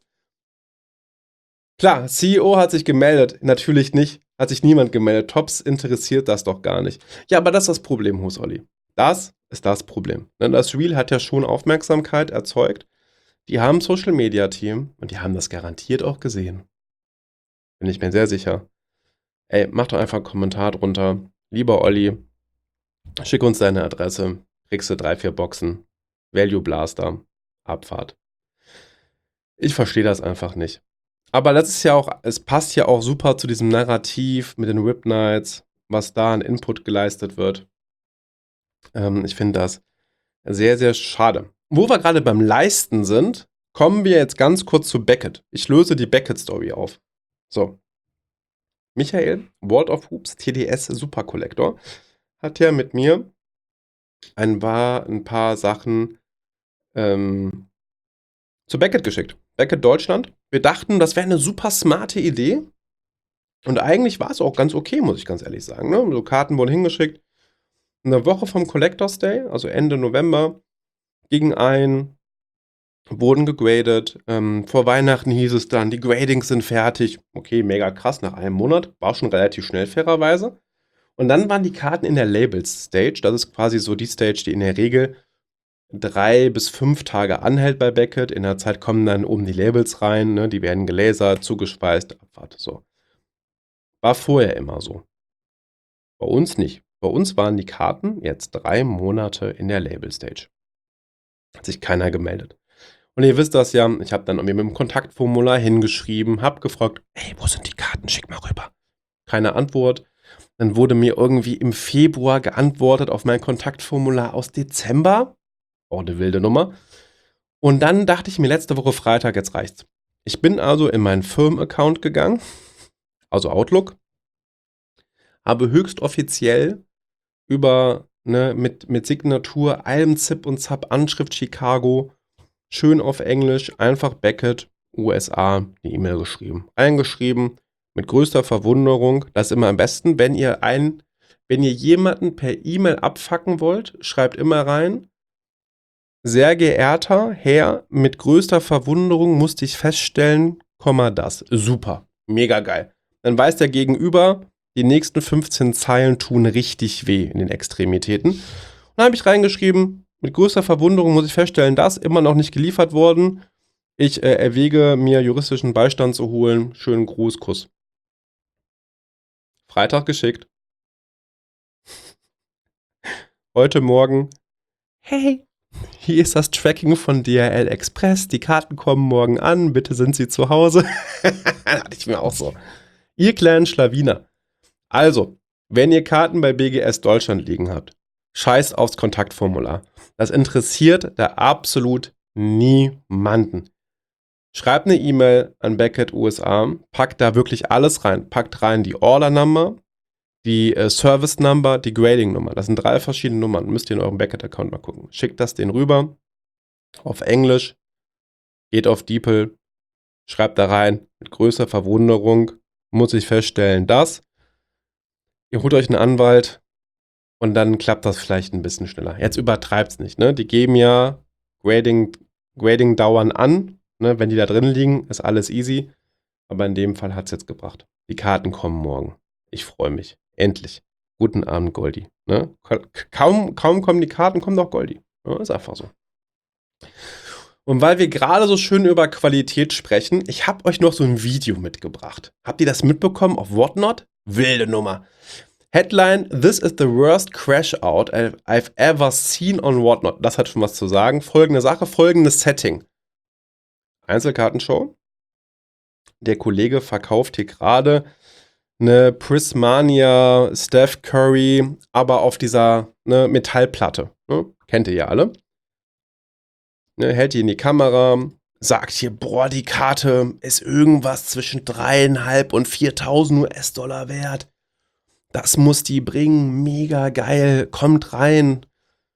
Klar, C E O hat sich gemeldet. Natürlich nicht. Hat sich niemand gemeldet. Topps interessiert das doch gar nicht. Ja, aber das ist das Problem, Hus Olli. Das ist das Problem. Denn das Reel hat ja schon Aufmerksamkeit erzeugt. Die haben ein Social-Media-Team und die haben das garantiert auch gesehen. Bin ich mir sehr sicher. Ey, mach doch einfach einen Kommentar drunter. Lieber Olli, schick uns deine Adresse. Kriegst du drei, vier Boxen. Value Blaster. Abfahrt. Ich verstehe das einfach nicht. Aber das ist ja auch, es passt ja auch super zu diesem Narrativ mit den Whip Nights, was da an Input geleistet wird. Ähm, ich finde das sehr, sehr schade. Wo wir gerade beim Leisten sind, kommen wir jetzt ganz kurz zu Beckett. Ich löse die Beckett-Story auf. So. Michael, World of Hoops, T D S Super Collector, hat ja mit mir ein paar, ein paar Sachen ähm, zu Beckett geschickt. Beckett Deutschland. Wir dachten, das wäre eine super smarte Idee. Und eigentlich war es auch ganz okay, muss ich ganz ehrlich sagen. Ne? So Karten wurden hingeschickt. Eine Woche vom Collectors Day, also Ende November, ging ein wurden gegradet. Ähm, vor Weihnachten hieß es dann, die Gradings sind fertig. Okay, mega krass, nach einem Monat. War schon relativ schnell, fairerweise. Und dann waren die Karten in der Labels-Stage. Das ist quasi so die Stage, die in der Regel drei bis fünf Tage anhält bei Beckett. In der Zeit kommen dann oben die Labels rein, ne? Die werden gelasert, zugespeist, Abfahrt, so. War vorher immer so. Bei uns nicht. Bei uns waren die Karten jetzt drei Monate in der Label-Stage. Hat sich keiner gemeldet. Und ihr wisst das ja, ich habe dann irgendwie mit dem Kontaktformular hingeschrieben, habe gefragt, hey, wo sind die Karten, schick mal rüber. Keine Antwort. Dann wurde mir irgendwie im Februar geantwortet auf mein Kontaktformular aus Dezember. Oh, eine wilde Nummer. Und dann dachte ich mir letzte Woche Freitag, jetzt reicht's. Ich bin also in meinen Firmenaccount gegangen, also Outlook, habe höchst offiziell über, ne, mit, mit Signatur, allem Zip und Zap, Anschrift Chicago, schön auf Englisch, einfach Beckett, U S A, die E-Mail geschrieben. Eingeschrieben, mit größter Verwunderung. Das ist immer am besten, wenn ihr einen, wenn ihr jemanden per E-Mail abfacken wollt, schreibt immer rein, sehr geehrter Herr, mit größter Verwunderung musste ich feststellen, Komma das. Super, mega geil. Dann weiß der Gegenüber, die nächsten fünfzehn Zeilen tun richtig weh in den Extremitäten. Und dann habe ich reingeschrieben, mit größter Verwunderung muss ich feststellen, dass immer noch nicht geliefert worden. Ich äh, erwäge, mir juristischen Beistand zu holen. Schönen Gruß, Kuss. Freitag geschickt. Heute Morgen. Hey, hier ist das Tracking von D H L Express. Die Karten kommen morgen an. Bitte sind Sie zu Hause. Hatte ich mir auch so. Ihr kleinen Schlawiner. Also, wenn ihr Karten bei B G S Deutschland liegen habt, scheißt aufs Kontaktformular. Das interessiert da absolut niemanden. Schreibt eine E-Mail an Beckett U S A, packt da wirklich alles rein. Packt rein die Order-Number, die äh, Service-Number, die Grading-Nummer. Das sind drei verschiedene Nummern. Müsst ihr in eurem Beckett-Account mal gucken. Schickt das denen rüber, auf Englisch, geht auf DeepL, schreibt da rein, mit größter Verwunderung muss ich feststellen, dass ihr holt euch einen Anwalt und dann klappt das vielleicht ein bisschen schneller. Jetzt übertreibt's nicht, ne? Die geben ja Grading, Grading-Dauern an, ne? Wenn die da drin liegen, ist alles easy. Aber in dem Fall hat's jetzt gebracht. Die Karten kommen morgen. Ich freue mich. Endlich. Guten Abend, Goldi. Ne? Kaum, kaum kommen die Karten, kommt auch Goldi. Ja, ist einfach so. Und weil wir gerade so schön über Qualität sprechen, ich habe euch noch so ein Video mitgebracht. Habt ihr das mitbekommen auf Whatnot? Wilde Nummer. Headline, this is the worst crash out I've ever seen on Whatnot. Das hat schon was zu sagen. Folgende Sache, folgendes Setting. Einzelkartenshow. Der Kollege verkauft hier gerade eine Prismania Steph Curry, aber auf dieser ne, Metallplatte. Ne? Kennt ihr ja alle. Ne, hält die in die Kamera, sagt hier, boah, die Karte ist irgendwas zwischen dreieinhalb und viertausend U S-Dollar wert. Das muss die bringen, mega geil, kommt rein.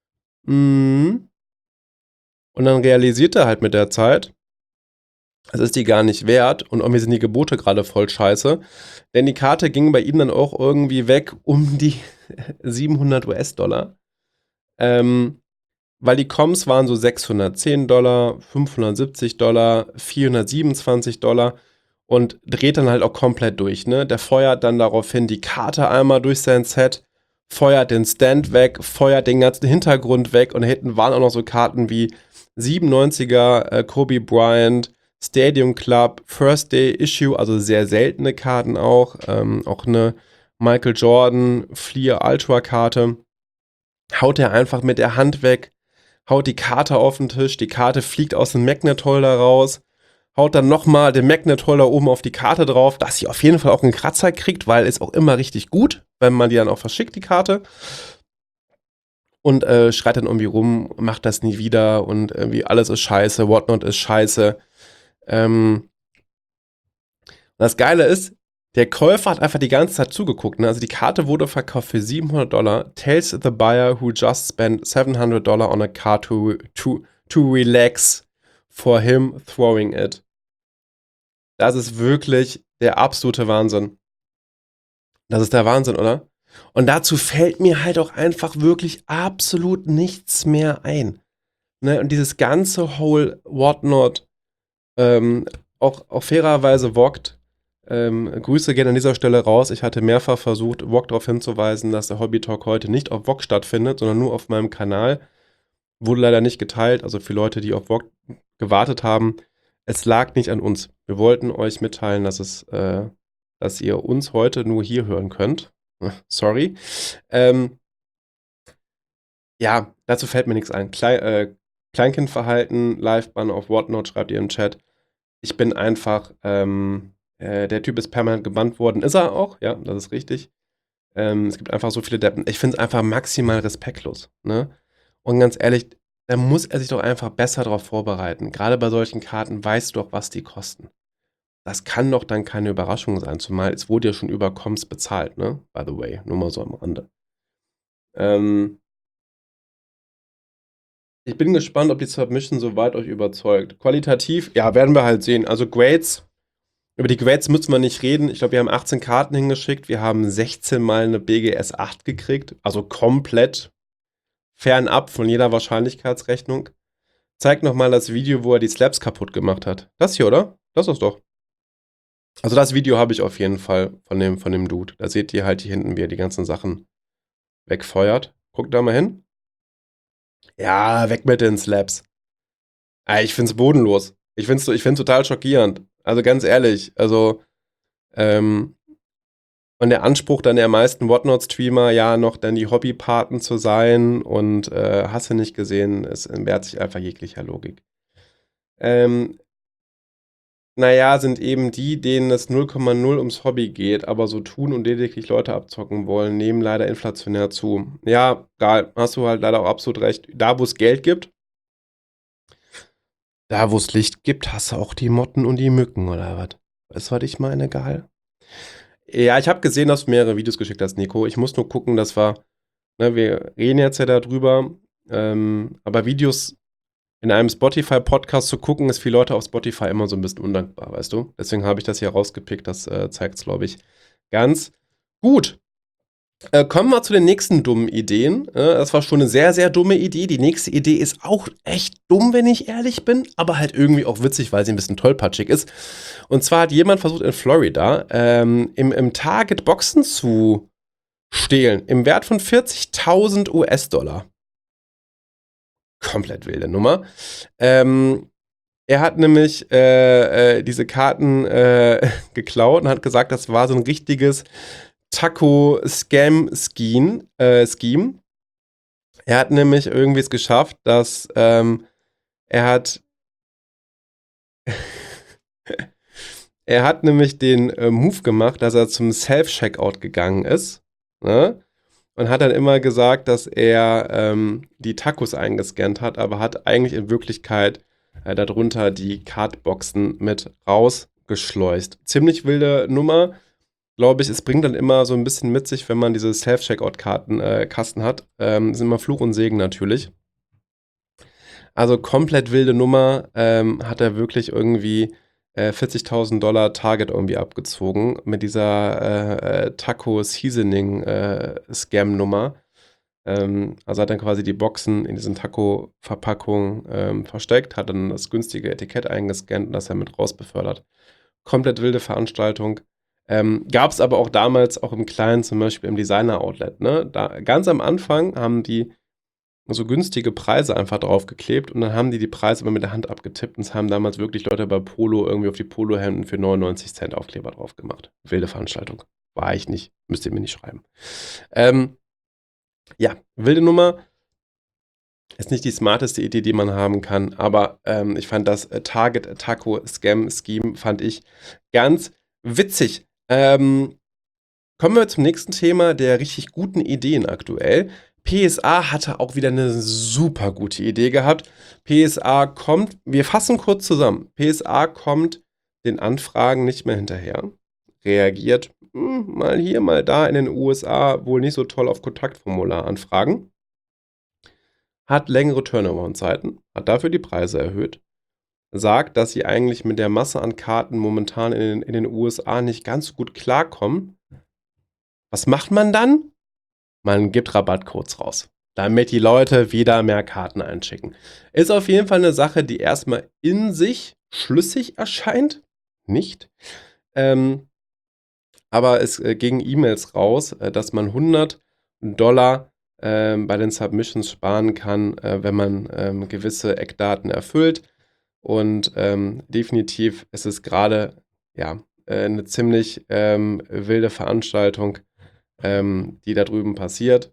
Mhm. Und dann realisiert er halt mit der Zeit, das ist die gar nicht wert und irgendwie sind die Gebote gerade voll scheiße. Denn die Karte ging bei ihm dann auch irgendwie weg um die siebenhundert U S-Dollar. Ähm, weil die Comms waren so sechshundertzehn Dollar, fünfhundertsiebzig Dollar, vierhundertsiebenundzwanzig Dollar und dreht dann halt auch komplett durch, ne? Der feuert dann daraufhin die Karte einmal durch sein Set, feuert den Stand weg, feuert den ganzen Hintergrund weg und hinten waren auch noch so Karten wie siebenundneunziger äh, Kobe Bryant, Stadium Club, First Day Issue, also sehr seltene Karten auch, ähm, auch eine Michael Jordan Fleer Ultra Karte, haut er einfach mit der Hand weg, haut die Karte auf den Tisch, die Karte fliegt aus dem Magnet Holder raus, haut dann nochmal den Magnet Holder oben auf die Karte drauf, dass sie auf jeden Fall auch einen Kratzer kriegt, weil ist auch immer richtig gut, wenn man die dann auch verschickt, die Karte. Und äh, schreit dann irgendwie rum, macht das nie wieder und irgendwie alles ist scheiße, Whatnot ist scheiße. Ähm, das Geile ist, der Käufer hat einfach die ganze Zeit zugeguckt. Ne? Also die Karte wurde verkauft für siebenhundert Dollar. Tells the buyer who just spent seven hundred Dollar on a card to, to, to relax for him throwing it. Das ist wirklich der absolute Wahnsinn. Das ist der Wahnsinn, oder? Und dazu fällt mir halt auch einfach wirklich absolut nichts mehr ein. Ne? Und dieses ganze whole Whatnot, ähm, auch, auch fairerweise Vogt, ähm, Grüße gehen an dieser Stelle raus. Ich hatte mehrfach versucht, Vogt darauf hinzuweisen, dass der Hobby Talk heute nicht auf Vogt stattfindet, sondern nur auf meinem Kanal. Wurde leider nicht geteilt, also für Leute, die auf Vogt gewartet haben. Es lag nicht an uns. Wir wollten euch mitteilen, dass es, äh, dass ihr uns heute nur hier hören könnt. Sorry. Ähm, ja, dazu fällt mir nichts ein. Klei äh, Kleinkindverhalten, Live-Bann auf Whatnot, schreibt ihr im Chat. Ich bin einfach, ähm, äh, der Typ ist permanent gebannt worden. Ist er auch, ja, das ist richtig. Ähm, es gibt einfach so viele Deppen. Ich finde es einfach maximal respektlos. Ne? Und ganz ehrlich, da muss er sich doch einfach besser darauf vorbereiten. Gerade bei solchen Karten weißt du doch, was die kosten. Das kann doch dann keine Überraschung sein, zumal es wurde ja schon über Comms bezahlt, ne? By the way, nur mal so am Rande. Ähm, ich bin gespannt, ob die Submission soweit euch überzeugt. Qualitativ, ja, werden wir halt sehen. Also Grades, über die Grades müssen wir nicht reden. Ich glaube, wir haben achtzehn Karten hingeschickt. Wir haben sechzehn Mal eine B G S acht gekriegt. Also komplett fernab von jeder Wahrscheinlichkeitsrechnung. Zeigt nochmal das Video, wo er die Slabs kaputt gemacht hat. Das hier, oder? Das ist doch. Also das Video habe ich auf jeden Fall von dem, von dem Dude. Da seht ihr halt hier hinten, wie er die ganzen Sachen wegfeuert. Guckt da mal hin. Ja, weg mit den Slabs. Ah, ich find's bodenlos. Ich find's, ich find's total schockierend. Also ganz ehrlich, also ähm, und der Anspruch dann der meisten Whatnot-Streamer, ja, noch dann die Hobbypaten zu sein und äh, hast du nicht gesehen, es entbehrt sich einfach jeglicher Logik. Ähm, naja, sind eben die, denen es null Komma null ums Hobby geht, aber so tun und lediglich Leute abzocken wollen, nehmen leider inflationär zu. Ja, egal, hast du halt leider auch absolut recht. Da, wo es Geld gibt, da, wo es Licht gibt, hast du auch die Motten und die Mücken, oder was? Weißt du, was ich meine, geil? Ja, ich habe gesehen, dass du mehrere Videos geschickt hast, Nico. Ich muss nur gucken, dass wir, ne, wir reden jetzt ja darüber, ähm, aber Videos in einem Spotify-Podcast zu gucken, ist für Leute auf Spotify immer so ein bisschen undankbar, weißt du? Deswegen habe ich das hier rausgepickt, das äh, zeigt es, glaube ich, ganz gut. Äh, kommen wir zu den nächsten dummen Ideen. Äh, das war schon eine sehr, sehr dumme Idee. Die nächste Idee ist auch echt dumm, wenn ich ehrlich bin, aber halt irgendwie auch witzig, weil sie ein bisschen tollpatschig ist. Und zwar hat jemand versucht in Florida ähm, im, im Target Boxen zu stehlen, im Wert von vierzigtausend U S-Dollar. Komplett wilde Nummer. Ähm, er hat nämlich äh, äh, diese Karten äh, geklaut und hat gesagt, das war so ein richtiges Taco-Scam-Scheme. Äh, Scheme. Er hat nämlich irgendwie es geschafft, dass ähm, er hat er hat nämlich den äh, Move gemacht, dass er zum Self-Checkout gegangen ist, ne? Und hat dann immer gesagt, dass er ähm, die Tacos eingescannt hat, aber hat eigentlich in Wirklichkeit äh, darunter die Cardboxen mit rausgeschleust. Ziemlich wilde Nummer, glaube ich. Es bringt dann immer so ein bisschen mit sich, wenn man diese Self-Checkout-Karten, äh, Kasten hat. Ähm, sind immer Fluch und Segen natürlich. Also komplett wilde Nummer, ähm, hat er wirklich irgendwie äh, vierzigtausend Dollar Target irgendwie abgezogen mit dieser äh, äh, Taco Seasoning äh, Scam-Nummer. Ähm, also hat dann quasi die Boxen in diesen Taco-Verpackungen ähm, versteckt, hat dann das günstige Etikett eingescannt und das dann mit rausbefördert. Komplett wilde Veranstaltung. Ähm, Gab es aber auch damals auch im Kleinen, zum Beispiel im Designer-Outlet. Ne? Da, ganz am Anfang haben die so günstige Preise einfach draufgeklebt und dann haben die die Preise immer mit der Hand abgetippt und es haben damals wirklich Leute bei Polo irgendwie auf die Polohemden für neunundneunzig Cent Aufkleber drauf gemacht. Wilde Veranstaltung. War ich nicht. Müsst ihr mir nicht schreiben. Ähm, ja, wilde Nummer. Ist nicht die smarteste Idee, die man haben kann, aber ähm, ich fand das äh, Target Taco Scam Scheme fand ich ganz witzig. Ähm, kommen wir zum nächsten Thema der richtig guten Ideen aktuell. P S A hatte auch wieder eine super gute Idee gehabt. P S A kommt, wir fassen kurz zusammen. P S A kommt den Anfragen nicht mehr hinterher. Reagiert hm, mal hier, mal da in den U S A wohl nicht so toll auf Kontaktformularanfragen. Hat längere Turnaround-Zeiten, hat dafür die Preise erhöht. Sagt, dass sie eigentlich mit der Masse an Karten momentan in den, in den U S A nicht ganz so gut klarkommen. Was macht man dann? Man gibt Rabattcodes raus. damit die Leute wieder mehr Karten einschicken. Ist auf jeden Fall eine Sache, die erstmal in sich schlüssig erscheint. Nicht. Ähm, aber es äh, gingen E-Mails raus, äh, dass man hundert Dollar ähm, bei den Submissions sparen kann, äh, wenn man ähm, gewisse Eckdaten erfüllt. Und ähm, definitiv ist es gerade ja, äh, eine ziemlich ähm, wilde Veranstaltung, ähm, die da drüben passiert.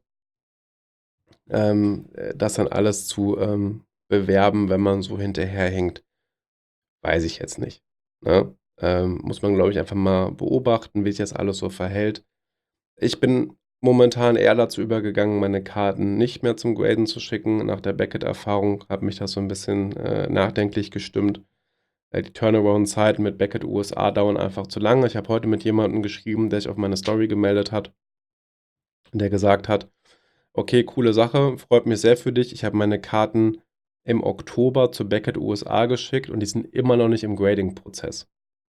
Ähm, äh, das dann alles zu ähm, bewerben, wenn man so hinterherhinkt, weiß ich jetzt nicht. Ne? Ähm, muss man, glaube ich, einfach mal beobachten, wie sich das alles so verhält. Ich bin momentan eher dazu übergegangen, meine Karten nicht mehr zum Graden zu schicken. Nach der Beckett-Erfahrung hat mich das so ein bisschen äh, nachdenklich gestimmt. Äh, die Turnaround-Zeiten mit Beckett U S A dauern einfach zu lange. Ich habe heute mit jemandem geschrieben, der sich auf meine Story gemeldet hat, der gesagt hat, okay, coole Sache, freut mich sehr für dich. Ich habe meine Karten im Oktober zu Beckett U S A geschickt und die sind immer noch nicht im Grading-Prozess.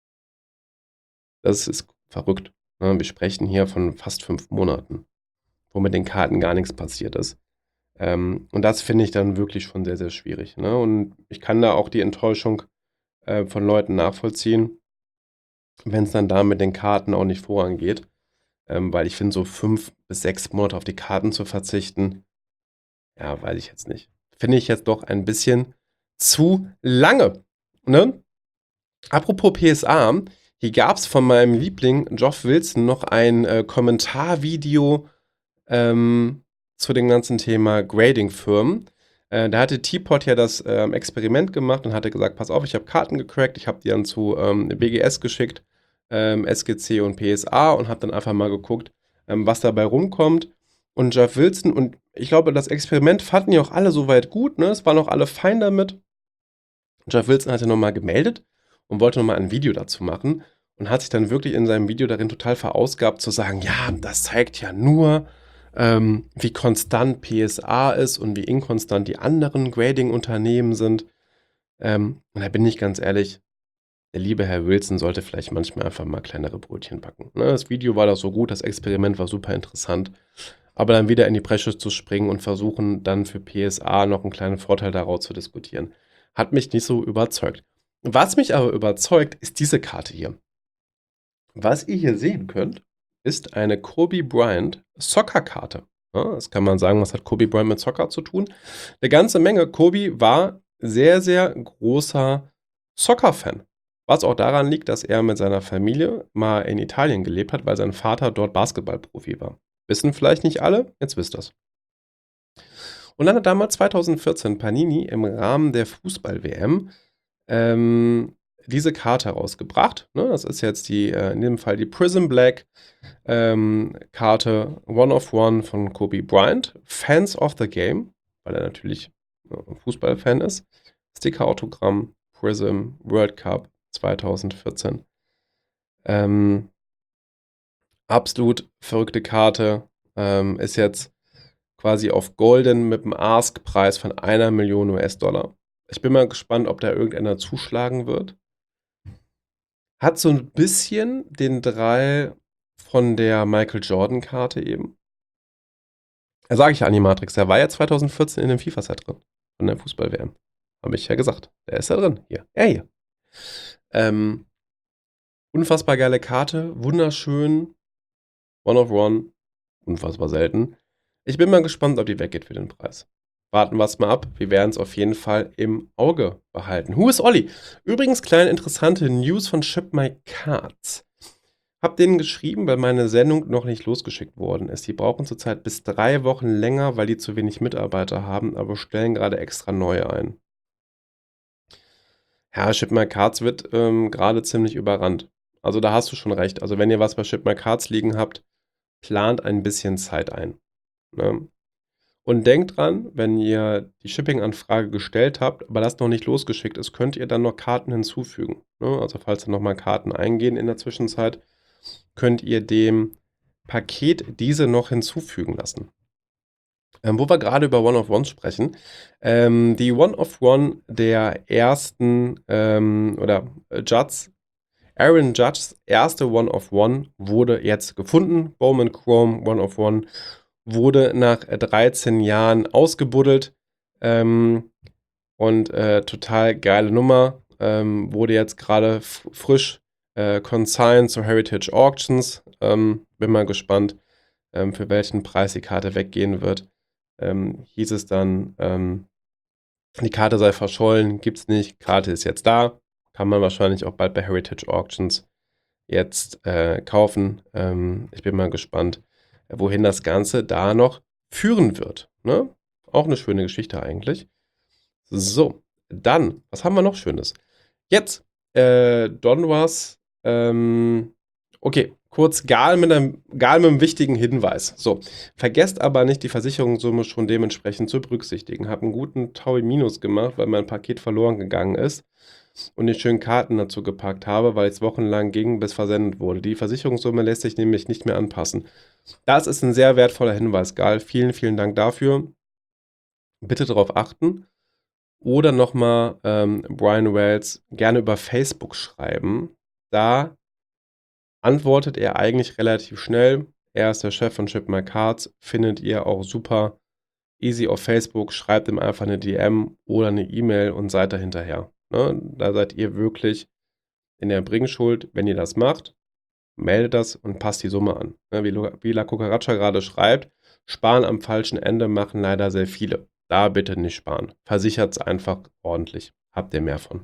Das ist verrückt. Ne? Wir sprechen hier von fast fünf Monaten, wo mit den Karten gar nichts passiert ist. Ähm, und das finde ich dann wirklich schon sehr, sehr schwierig. Ne? Und ich kann da auch die Enttäuschung äh, von Leuten nachvollziehen, wenn es dann da mit den Karten auch nicht vorangeht. Ähm, weil ich finde, so fünf bis sechs Monate auf die Karten zu verzichten, ja, weiß ich jetzt nicht. Finde ich jetzt doch ein bisschen zu lange. Ne? Apropos P S A, hier gab es von meinem Liebling Geoff Wilson noch ein äh, Kommentarvideo ähm, zu dem ganzen Thema Grading-Firmen. Äh, da hatte Teapot ja das ähm, Experiment gemacht und hatte gesagt, pass auf, ich habe Karten gecrackt, ich habe die dann zu ähm, B G S geschickt, ähm, S G C und P S A und habe dann einfach mal geguckt, ähm, was dabei rumkommt. Und Geoff Wilson, und ich glaube, das Experiment fanden ja auch alle soweit gut, ne? Es waren auch alle fein damit. Geoff Wilson hatte nochmal gemeldet und wollte nochmal ein Video dazu machen und hat sich dann wirklich in seinem Video darin total verausgabt, zu sagen, ja, das zeigt ja nur, ähm, wie konstant P S A ist und wie inkonstant die anderen Grading-Unternehmen sind. Ähm, und da bin ich ganz ehrlich, der liebe Herr Wilson sollte vielleicht manchmal einfach mal kleinere Brötchen backen. Ne? Das Video war doch so gut, das Experiment war super interessant. Aber dann wieder in die Bresche zu springen und versuchen, dann für P S A noch einen kleinen Vorteil daraus zu diskutieren, hat mich nicht so überzeugt. Was mich aber überzeugt, ist diese Karte hier. Was ihr hier sehen könnt, ist eine Kobe Bryant Soccer-Karte. Ja, das kann man sagen, was hat Kobe Bryant mit Soccer zu tun? Eine ganze Menge. Kobe war sehr, sehr großer Soccer-Fan. Was auch daran liegt, dass er mit seiner Familie mal in Italien gelebt hat, weil sein Vater dort Basketballprofi war. Wissen vielleicht nicht alle, jetzt wisst ihr's. Und dann hat damals zweitausendvierzehn Panini im Rahmen der Fußball-W M ähm, diese Karte rausgebracht. Ne? Das ist jetzt die, äh, in dem Fall die Prism Black ähm, Karte One of One von Kobe Bryant. Fans of the Game, weil er natürlich äh, Fußballfan ist. Sticker-Autogramm, Prism, World Cup zweitausendvierzehn. Ähm, absolut verrückte Karte. Ähm, ist jetzt quasi auf Golden mit einem Ask-Preis von einer Million U S-Dollar. Ich bin mal gespannt, ob da irgendeiner zuschlagen wird. Hat so ein bisschen den Drall von der Michael Jordan-Karte eben. Da sage ich ja Animatrix, der war ja zweitausendvierzehn in dem FIFA-Set drin. Von der Fußball-W M. Habe ich ja gesagt. Der ist da drin. Hier. Er hier. Ähm, unfassbar geile Karte. Wunderschön. One of one. Unfassbar selten. Ich bin mal gespannt, ob die weggeht für den Preis. Warten wir es mal ab. Wir werden es auf jeden Fall im Auge behalten. Who is Olli? Übrigens, kleine interessante News von Ship My Cards. Hab denen geschrieben, weil meine Sendung noch nicht losgeschickt worden ist. Die brauchen zurzeit bis drei Wochen länger, weil die zu wenig Mitarbeiter haben, aber stellen gerade extra neue ein. Ja, Ship My Cards wird ähm, gerade ziemlich überrannt. Also da hast du schon recht. Also wenn ihr was bei Ship My Cards liegen habt, plant ein bisschen Zeit ein. Ne? Und denkt dran, wenn ihr die Shipping-Anfrage gestellt habt, aber das noch nicht losgeschickt ist, könnt ihr dann noch Karten hinzufügen. Ne? Also falls dann nochmal Karten eingehen in der Zwischenzeit, könnt ihr dem Paket diese noch hinzufügen lassen. Ähm, wo wir gerade über One of One sprechen. Ähm, die One of One der ersten ähm, oder äh, Judds, Aaron Judges erste One of One wurde jetzt gefunden. Bowman Chrome One of One. wurde nach dreizehn Jahren ausgebuddelt. Ähm, und äh, total geile Nummer. Ähm, wurde jetzt gerade f- frisch äh, consigned zu Heritage Auctions. Ähm, bin mal gespannt, ähm, für welchen Preis die Karte weggehen wird. Ähm, hieß es dann, ähm, die Karte sei verschollen, gibt's nicht, Karte ist jetzt da. Kann man wahrscheinlich auch bald bei Heritage Auctions jetzt äh, kaufen. Ähm, ich bin mal gespannt, wohin das Ganze da noch führen wird. Ne? Auch eine schöne Geschichte eigentlich. So, dann, was haben wir noch Schönes? Jetzt, äh, Donruss, ähm, okay, kurz Gal mit, einem, Gal mit einem wichtigen Hinweis. So, vergesst aber nicht, die Versicherungssumme schon dementsprechend zu berücksichtigen. Hab einen guten Taui Minus gemacht, weil mein Paket verloren gegangen ist und die schönen Karten dazu gepackt habe, weil es wochenlang ging, bis versendet wurde. Die Versicherungssumme lässt sich nämlich nicht mehr anpassen. Das ist ein sehr wertvoller Hinweis, Gal. Vielen, vielen Dank dafür. Bitte darauf achten. Oder nochmal ähm, Brian Wells gerne über Facebook schreiben. Da antwortet er eigentlich relativ schnell. Er ist der Chef von Ship My Cards. Findet ihr auch super easy auf Facebook. Schreibt ihm einfach eine D M oder eine E-Mail und seid da hinterher. Ne? Da seid ihr wirklich in der Bringschuld. Wenn ihr das macht, meldet das und passt die Summe an. Ne? Wie, Lu- wie La Cucaracha gerade schreibt, sparen am falschen Ende machen leider sehr viele. Da bitte nicht sparen. Versichert es einfach ordentlich. Habt ihr mehr von.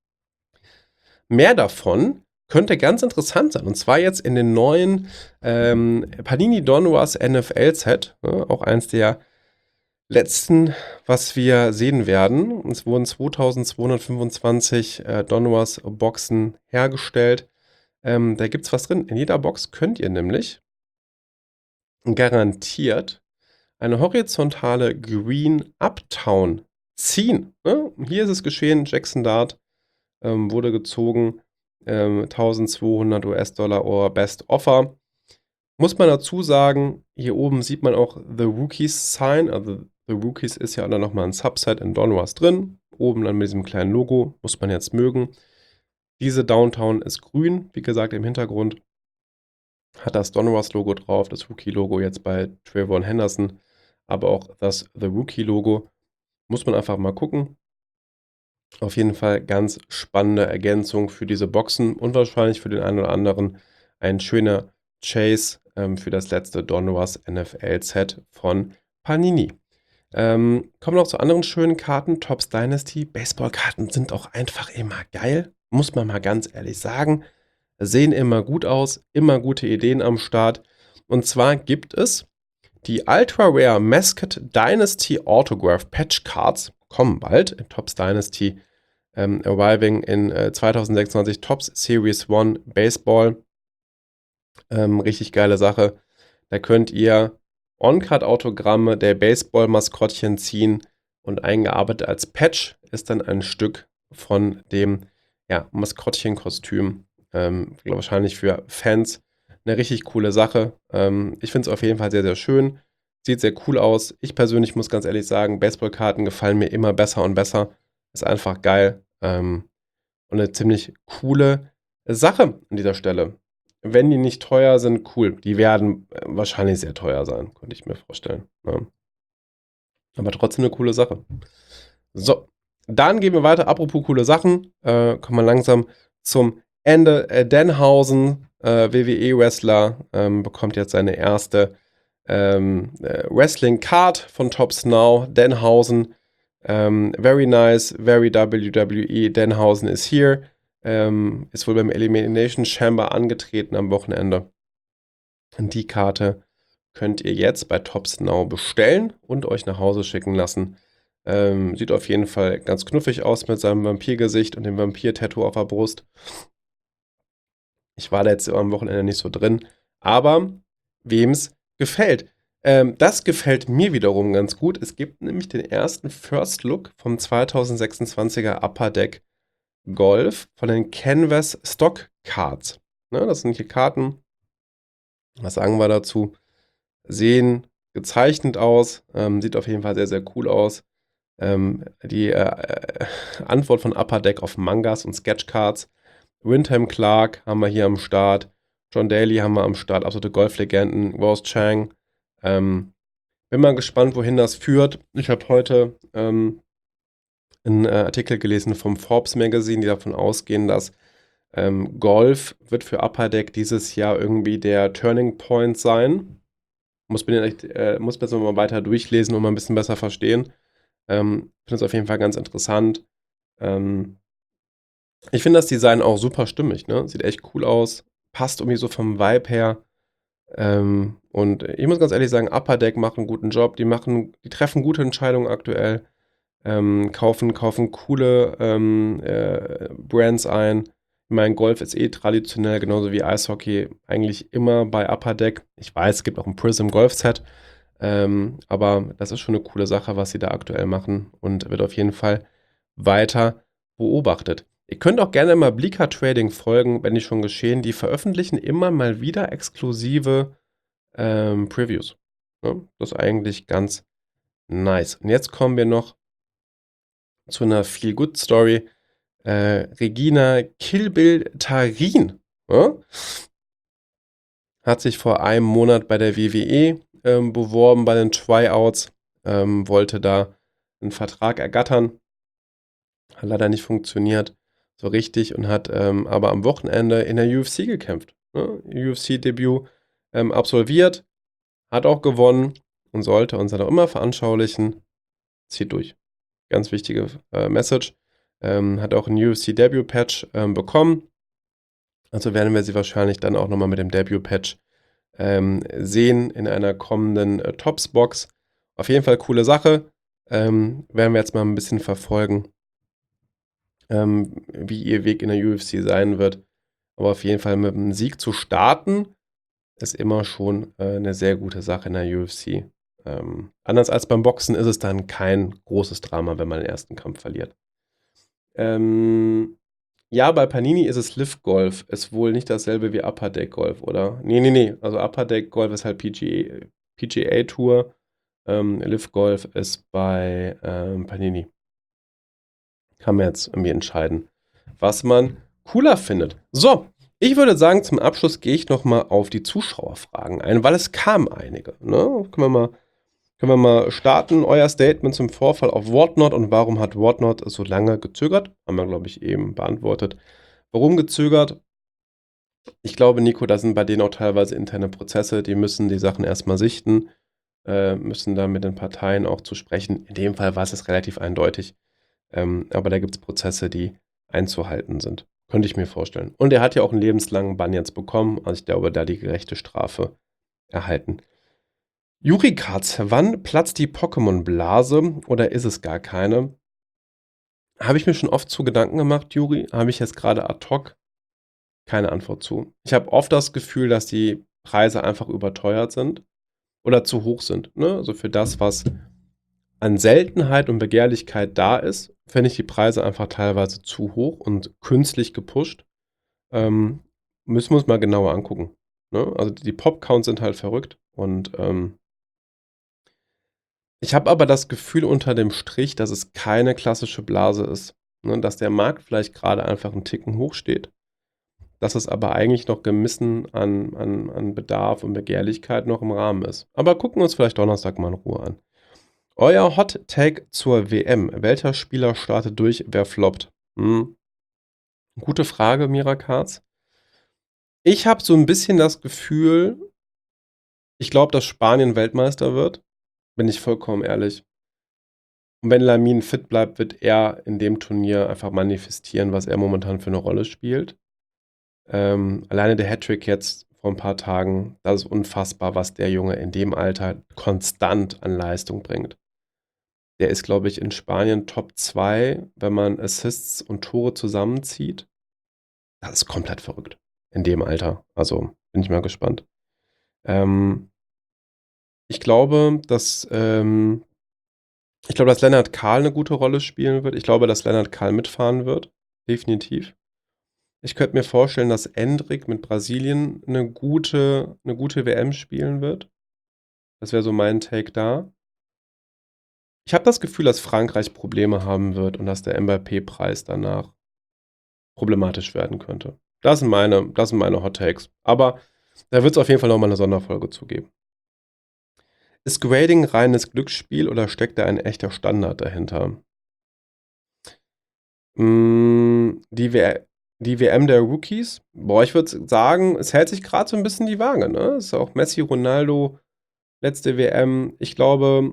Mehr davon könnte ganz interessant sein. Und zwar jetzt in den neuen ähm, Panini Donruss N F L-Set. Ne, auch eins der letzten, was wir sehen werden. Es wurden zweitausendzweihundertfünfundzwanzig äh, Donruss Boxen hergestellt. Ähm, da gibt es was drin. In jeder Box könnt ihr nämlich garantiert eine horizontale Green Uptown ziehen. Ne? Hier ist es geschehen. Jackson Dart ähm, wurde gezogen. Ähm, eintausendzweihundert US-Dollar oder Best Offer. Muss man dazu sagen, hier oben sieht man auch The Rookies Sign. Also The Rookies ist ja dann nochmal ein Subset in Donruss drin. Oben dann mit diesem kleinen Logo. Muss man jetzt mögen. Diese Downtown ist grün. Wie gesagt, im Hintergrund hat das Donruss-Logo drauf. Das Rookie-Logo jetzt bei Trayvon Henderson. Aber auch das The Rookie-Logo. Muss man einfach mal gucken. Auf jeden Fall ganz spannende Ergänzung für diese Boxen und wahrscheinlich für den einen oder anderen ein schöner Chase ähm, für das letzte Donruss N F L-Set von Panini. Ähm, kommen noch zu anderen schönen Karten. Topps Dynasty. Baseballkarten sind auch einfach immer geil. Muss man mal ganz ehrlich sagen. Sehen immer gut aus. Immer gute Ideen am Start. Und zwar gibt es die Ultra Rare Mascot Dynasty Autograph Patch Cards. Kommen bald in Topps Dynasty. Ähm, arriving in äh, zweitausendsechsundzwanzig Topps Series One Baseball. Ähm, richtig geile Sache. Da könnt ihr On-Card-Autogramme der Baseball-Maskottchen ziehen und eingearbeitet als Patch ist dann ein Stück von dem ja, Maskottchenkostüm. Ähm, wahrscheinlich für Fans eine richtig coole Sache. Ähm, ich finde es auf jeden Fall sehr, sehr schön. Sieht sehr cool aus. Ich persönlich muss ganz ehrlich sagen, Baseballkarten gefallen mir immer besser und besser. Ist einfach geil. Ähm, und eine ziemlich coole Sache an dieser Stelle. Wenn die nicht teuer sind, cool. Die werden äh, wahrscheinlich sehr teuer sein, könnte ich mir vorstellen. Ja. Aber trotzdem eine coole Sache. So, dann gehen wir weiter. Apropos coole Sachen, äh, kommen wir langsam zum Ende. Äh, Danhausen, äh, W W E-Wrestler, ähm, bekommt jetzt seine erste ähm, äh, Wrestling-Card von Topps Now. Danhausen, ähm, very nice, very W W E. Danhausen is here. Ähm, ist wohl beim Elimination Chamber angetreten am Wochenende. Und die Karte könnt ihr jetzt bei Topps Now bestellen und euch nach Hause schicken lassen. Ähm, sieht auf jeden Fall ganz knuffig aus mit seinem Vampirgesicht und dem Vampir-Tattoo auf der Brust. Ich war da jetzt am Wochenende nicht so drin, aber wem's gefällt. Ähm, das gefällt mir wiederum ganz gut. Es gibt nämlich den ersten First Look vom zweitausendsechsundzwanziger Upper Deck Golf von den Canvas Stock Cards. Ne, das sind hier Karten. Was sagen wir dazu? Sehen gezeichnet aus. Ähm, sieht auf jeden Fall sehr, sehr cool aus. Ähm, die äh, äh, Antwort von Upper Deck auf Mangas und Sketchcards. Windham Clark haben wir hier am Start. John Daly haben wir am Start. Absolute Golflegenden. Rose Chang. Ähm, Bin mal gespannt, wohin das führt. Ich habe heute ähm, einen äh, Artikel gelesen vom Forbes Magazine, die davon ausgehen, dass ähm, Golf wird für Upper Deck dieses Jahr irgendwie der Turning Point sein. Muss mir, den echt, äh, muss mir das mal weiter durchlesen und mal ein bisschen besser verstehen. Ähm, finde es auf jeden Fall ganz interessant. Ähm, ich finde das Design auch super stimmig, ne? Sieht echt cool aus. Passt irgendwie so vom Vibe her. Ähm, und ich muss ganz ehrlich sagen, Upper Deck macht einen guten Job. Die machen, die treffen gute Entscheidungen aktuell. Ähm, kaufen, kaufen coole ähm, äh, Brands ein. Ich meine, Golf ist eh traditionell, genauso wie Eishockey, eigentlich immer bei Upper Deck. Ich weiß, es gibt auch ein Prism Golf Set, ähm, aber das ist schon eine coole Sache, was sie da aktuell machen und wird auf jeden Fall weiter beobachtet. Ihr könnt auch gerne mal Bleaker Trading folgen, wenn nicht schon geschehen. Die veröffentlichen immer mal wieder exklusive ähm, Previews. Ja, das ist eigentlich ganz nice. Und jetzt kommen wir noch zu einer Feel-Good-Story. Äh, Regina Kill Bill Tarin, ja, hat sich vor einem Monat bei der W W E ähm, beworben, bei den Tryouts, ähm, wollte da einen Vertrag ergattern. Hat leider nicht funktioniert so richtig und hat ähm, aber am Wochenende in der U F C gekämpft. Ne? U F C-Debüt ähm, absolviert, hat auch gewonnen und sollte uns dann auch immer veranschaulichen, zieht durch. Ganz wichtige äh, Message. Ähm, hat auch ein U F C-Debut-Patch ähm, bekommen. Also werden wir sie wahrscheinlich dann auch nochmal mit dem Debut-Patch ähm, sehen in einer kommenden äh, Tops-Box. Auf jeden Fall coole Sache. Ähm, werden wir jetzt mal ein bisschen verfolgen, ähm, wie ihr Weg in der U F C sein wird. Aber auf jeden Fall mit einem Sieg zu starten, ist immer schon äh, eine sehr gute Sache in der U F C. Ähm, anders als beim Boxen ist es dann kein großes Drama, wenn man den ersten Kampf verliert. Ähm, ja, bei Panini ist es Live Golf. Ist wohl nicht dasselbe wie Upper Deck Golf, oder? Nee, nee, nee. Also Upper Deck Golf ist halt P G A, P G A Tour. Ähm, Live Golf ist bei ähm, Panini. Kann man jetzt irgendwie entscheiden, was man cooler findet. So, ich würde sagen, zum Abschluss gehe ich nochmal auf die Zuschauerfragen ein, weil es kamen einige. Ne? Können wir mal Können wir mal starten, euer Statement zum Vorfall auf Whatnot und warum hat Whatnot so lange gezögert? Haben wir, glaube ich, eben beantwortet. Warum gezögert? Ich glaube, Nico, da sind bei denen auch teilweise interne Prozesse, die müssen die Sachen erstmal sichten, äh, müssen da mit den Parteien auch zu sprechen. In dem Fall war es relativ eindeutig, ähm, aber da gibt es Prozesse, die einzuhalten sind. Könnte ich mir vorstellen. Und er hat ja auch einen lebenslangen Bann jetzt bekommen, also ich glaube, da die gerechte Strafe erhalten. Juri Katz, wann platzt die Pokémon-Blase oder ist es gar keine? Habe ich mir schon oft zu Gedanken gemacht, Juri. Habe ich jetzt gerade ad hoc keine Antwort zu. Ich habe oft das Gefühl, dass die Preise einfach überteuert sind oder zu hoch sind. Ne? Also für das, was an Seltenheit und Begehrlichkeit da ist, finde ich die Preise einfach teilweise zu hoch und künstlich gepusht. Ähm, müssen wir uns mal genauer angucken. Ne? Also die Pop-Counts sind halt verrückt und ähm, ich habe aber das Gefühl unter dem Strich, dass es keine klassische Blase ist. Ne? Dass der Markt vielleicht gerade einfach einen Ticken hoch steht. Dass es aber eigentlich noch gemessen an, an, an Bedarf und Begehrlichkeit noch im Rahmen ist. Aber gucken wir uns vielleicht Donnerstag mal in Ruhe an. Euer Hot Take zur W M. Welcher Spieler startet durch, wer floppt? Hm. Gute Frage, Mira Katz. Ich habe so ein bisschen das Gefühl, ich glaube, dass Spanien Weltmeister wird. Bin ich vollkommen ehrlich. Und wenn Lamin fit bleibt, wird er in dem Turnier einfach manifestieren, was er momentan für eine Rolle spielt. Ähm, alleine der Hattrick jetzt vor ein paar Tagen, das ist unfassbar, was der Junge in dem Alter konstant an Leistung bringt. Der ist, glaube ich, in Spanien Top zwei, wenn man Assists und Tore zusammenzieht. Das ist komplett verrückt in dem Alter. Also bin ich mal gespannt. Ähm, ich glaube, dass ähm, ich glaube, dass Lennart Kahl eine gute Rolle spielen wird. Ich glaube, dass Lennart Kahl mitfahren wird. Definitiv. Ich könnte mir vorstellen, dass Endrick mit Brasilien eine gute, eine gute W M spielen wird. Das wäre so mein Take da. Ich habe das Gefühl, dass Frankreich Probleme haben wird und dass der Mbappé-Preis danach problematisch werden könnte. Das sind meine, das sind meine Hot Takes. Aber da wird es auf jeden Fall nochmal eine Sonderfolge zu geben. Ist Grading reines Glücksspiel oder steckt da ein echter Standard dahinter? Mm, die, w die W M der Rookies? Boah, ich würde sagen, es hält sich gerade so ein bisschen die Waage, ne? Ist auch Messi, Ronaldo, letzte W M. Ich glaube,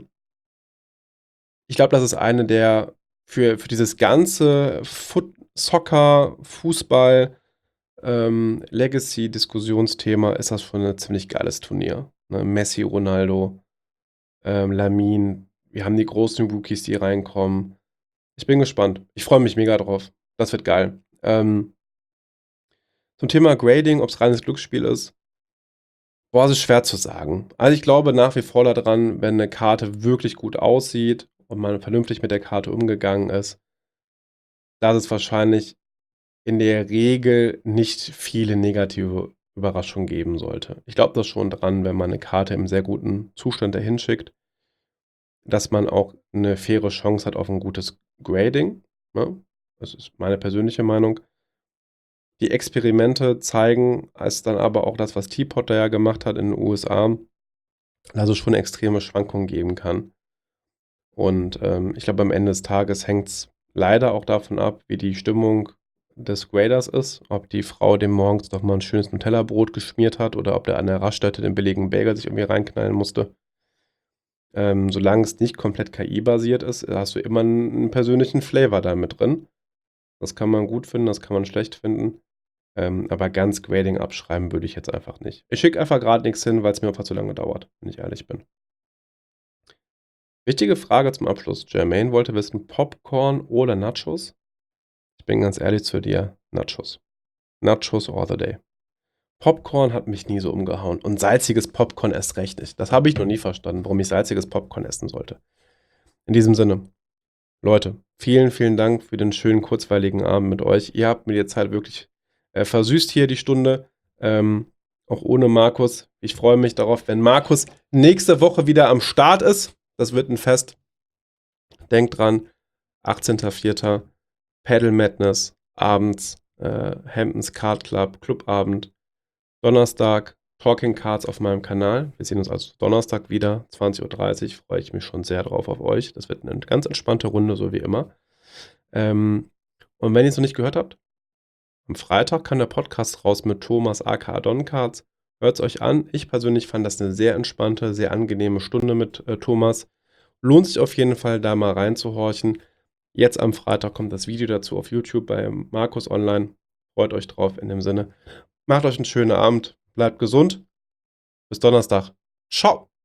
ich glaube, das ist eine der für, für dieses ganze Foot Soccer, Fußball, ähm, Legacy-Diskussionsthema ist das schon ein ziemlich geiles Turnier. Ne? Messi, Ronaldo, ähm, Lamine, wir haben die großen Rookies, die reinkommen. Ich bin gespannt. Ich freue mich mega drauf. Das wird geil. Ähm, zum Thema Grading, ob es reines Glücksspiel ist, boah, es ist schwer zu sagen. Also ich glaube nach wie vor daran, wenn eine Karte wirklich gut aussieht und man vernünftig mit der Karte umgegangen ist, dass es wahrscheinlich in der Regel nicht viele negative Überraschungen geben sollte. Ich glaube das schon dran, wenn man eine Karte im sehr guten Zustand dahin schickt, dass man auch eine faire Chance hat auf ein gutes Grading. Ne? Das ist meine persönliche Meinung. Die Experimente zeigen, als dann aber auch das, was Teapot da ja gemacht hat in den U S A, dass es schon extreme Schwankungen geben kann. Und ähm, ich glaube, am Ende des Tages hängt es leider auch davon ab, wie die Stimmung des Graders ist, ob die Frau dem morgens noch mal ein schönes Nutella-Brot geschmiert hat oder ob der an der Raststätte den billigen Bagel sich irgendwie reinknallen musste. Ähm, solange es nicht komplett K I-basiert ist, hast du immer einen, einen persönlichen Flavor da mit drin. Das kann man gut finden, das kann man schlecht finden. Ähm, aber ganz Grading abschreiben würde ich jetzt einfach nicht. Ich schicke einfach gerade nichts hin, weil es mir einfach zu lange dauert, wenn ich ehrlich bin. Wichtige Frage zum Abschluss. Jermaine wollte wissen, Popcorn oder Nachos? Ich bin ganz ehrlich zu dir, Nachos. Nachos all the day. Popcorn hat mich nie so umgehauen. Und salziges Popcorn erst recht nicht. Das habe ich noch nie verstanden, warum ich salziges Popcorn essen sollte. In diesem Sinne, Leute, vielen, vielen Dank für den schönen, kurzweiligen Abend mit euch. Ihr habt mir die Zeit wirklich äh, versüßt hier, die Stunde. Ähm, auch ohne Markus. Ich freue mich darauf, wenn Markus nächste Woche wieder am Start ist. Das wird ein Fest. Denkt dran, achtzehnter vierter Paddle Madness, abends, äh, Hamptons Card Club, Clubabend. Donnerstag Talking Cards auf meinem Kanal. Wir sehen uns also Donnerstag wieder, zwanzig Uhr dreißig. Freue ich mich schon sehr drauf auf euch. Das wird eine ganz entspannte Runde, so wie immer. Ähm, und wenn ihr es noch nicht gehört habt, am Freitag kann der Podcast raus mit Thomas aka Don Cards. Hört es euch an. Ich persönlich fand das eine sehr entspannte, sehr angenehme Stunde mit äh, Thomas. Lohnt sich auf jeden Fall, da mal reinzuhorchen. Jetzt am Freitag kommt das Video dazu auf YouTube bei Markus Online. Freut euch drauf in dem Sinne. Macht euch einen schönen Abend. Bleibt gesund. Bis Donnerstag. Ciao.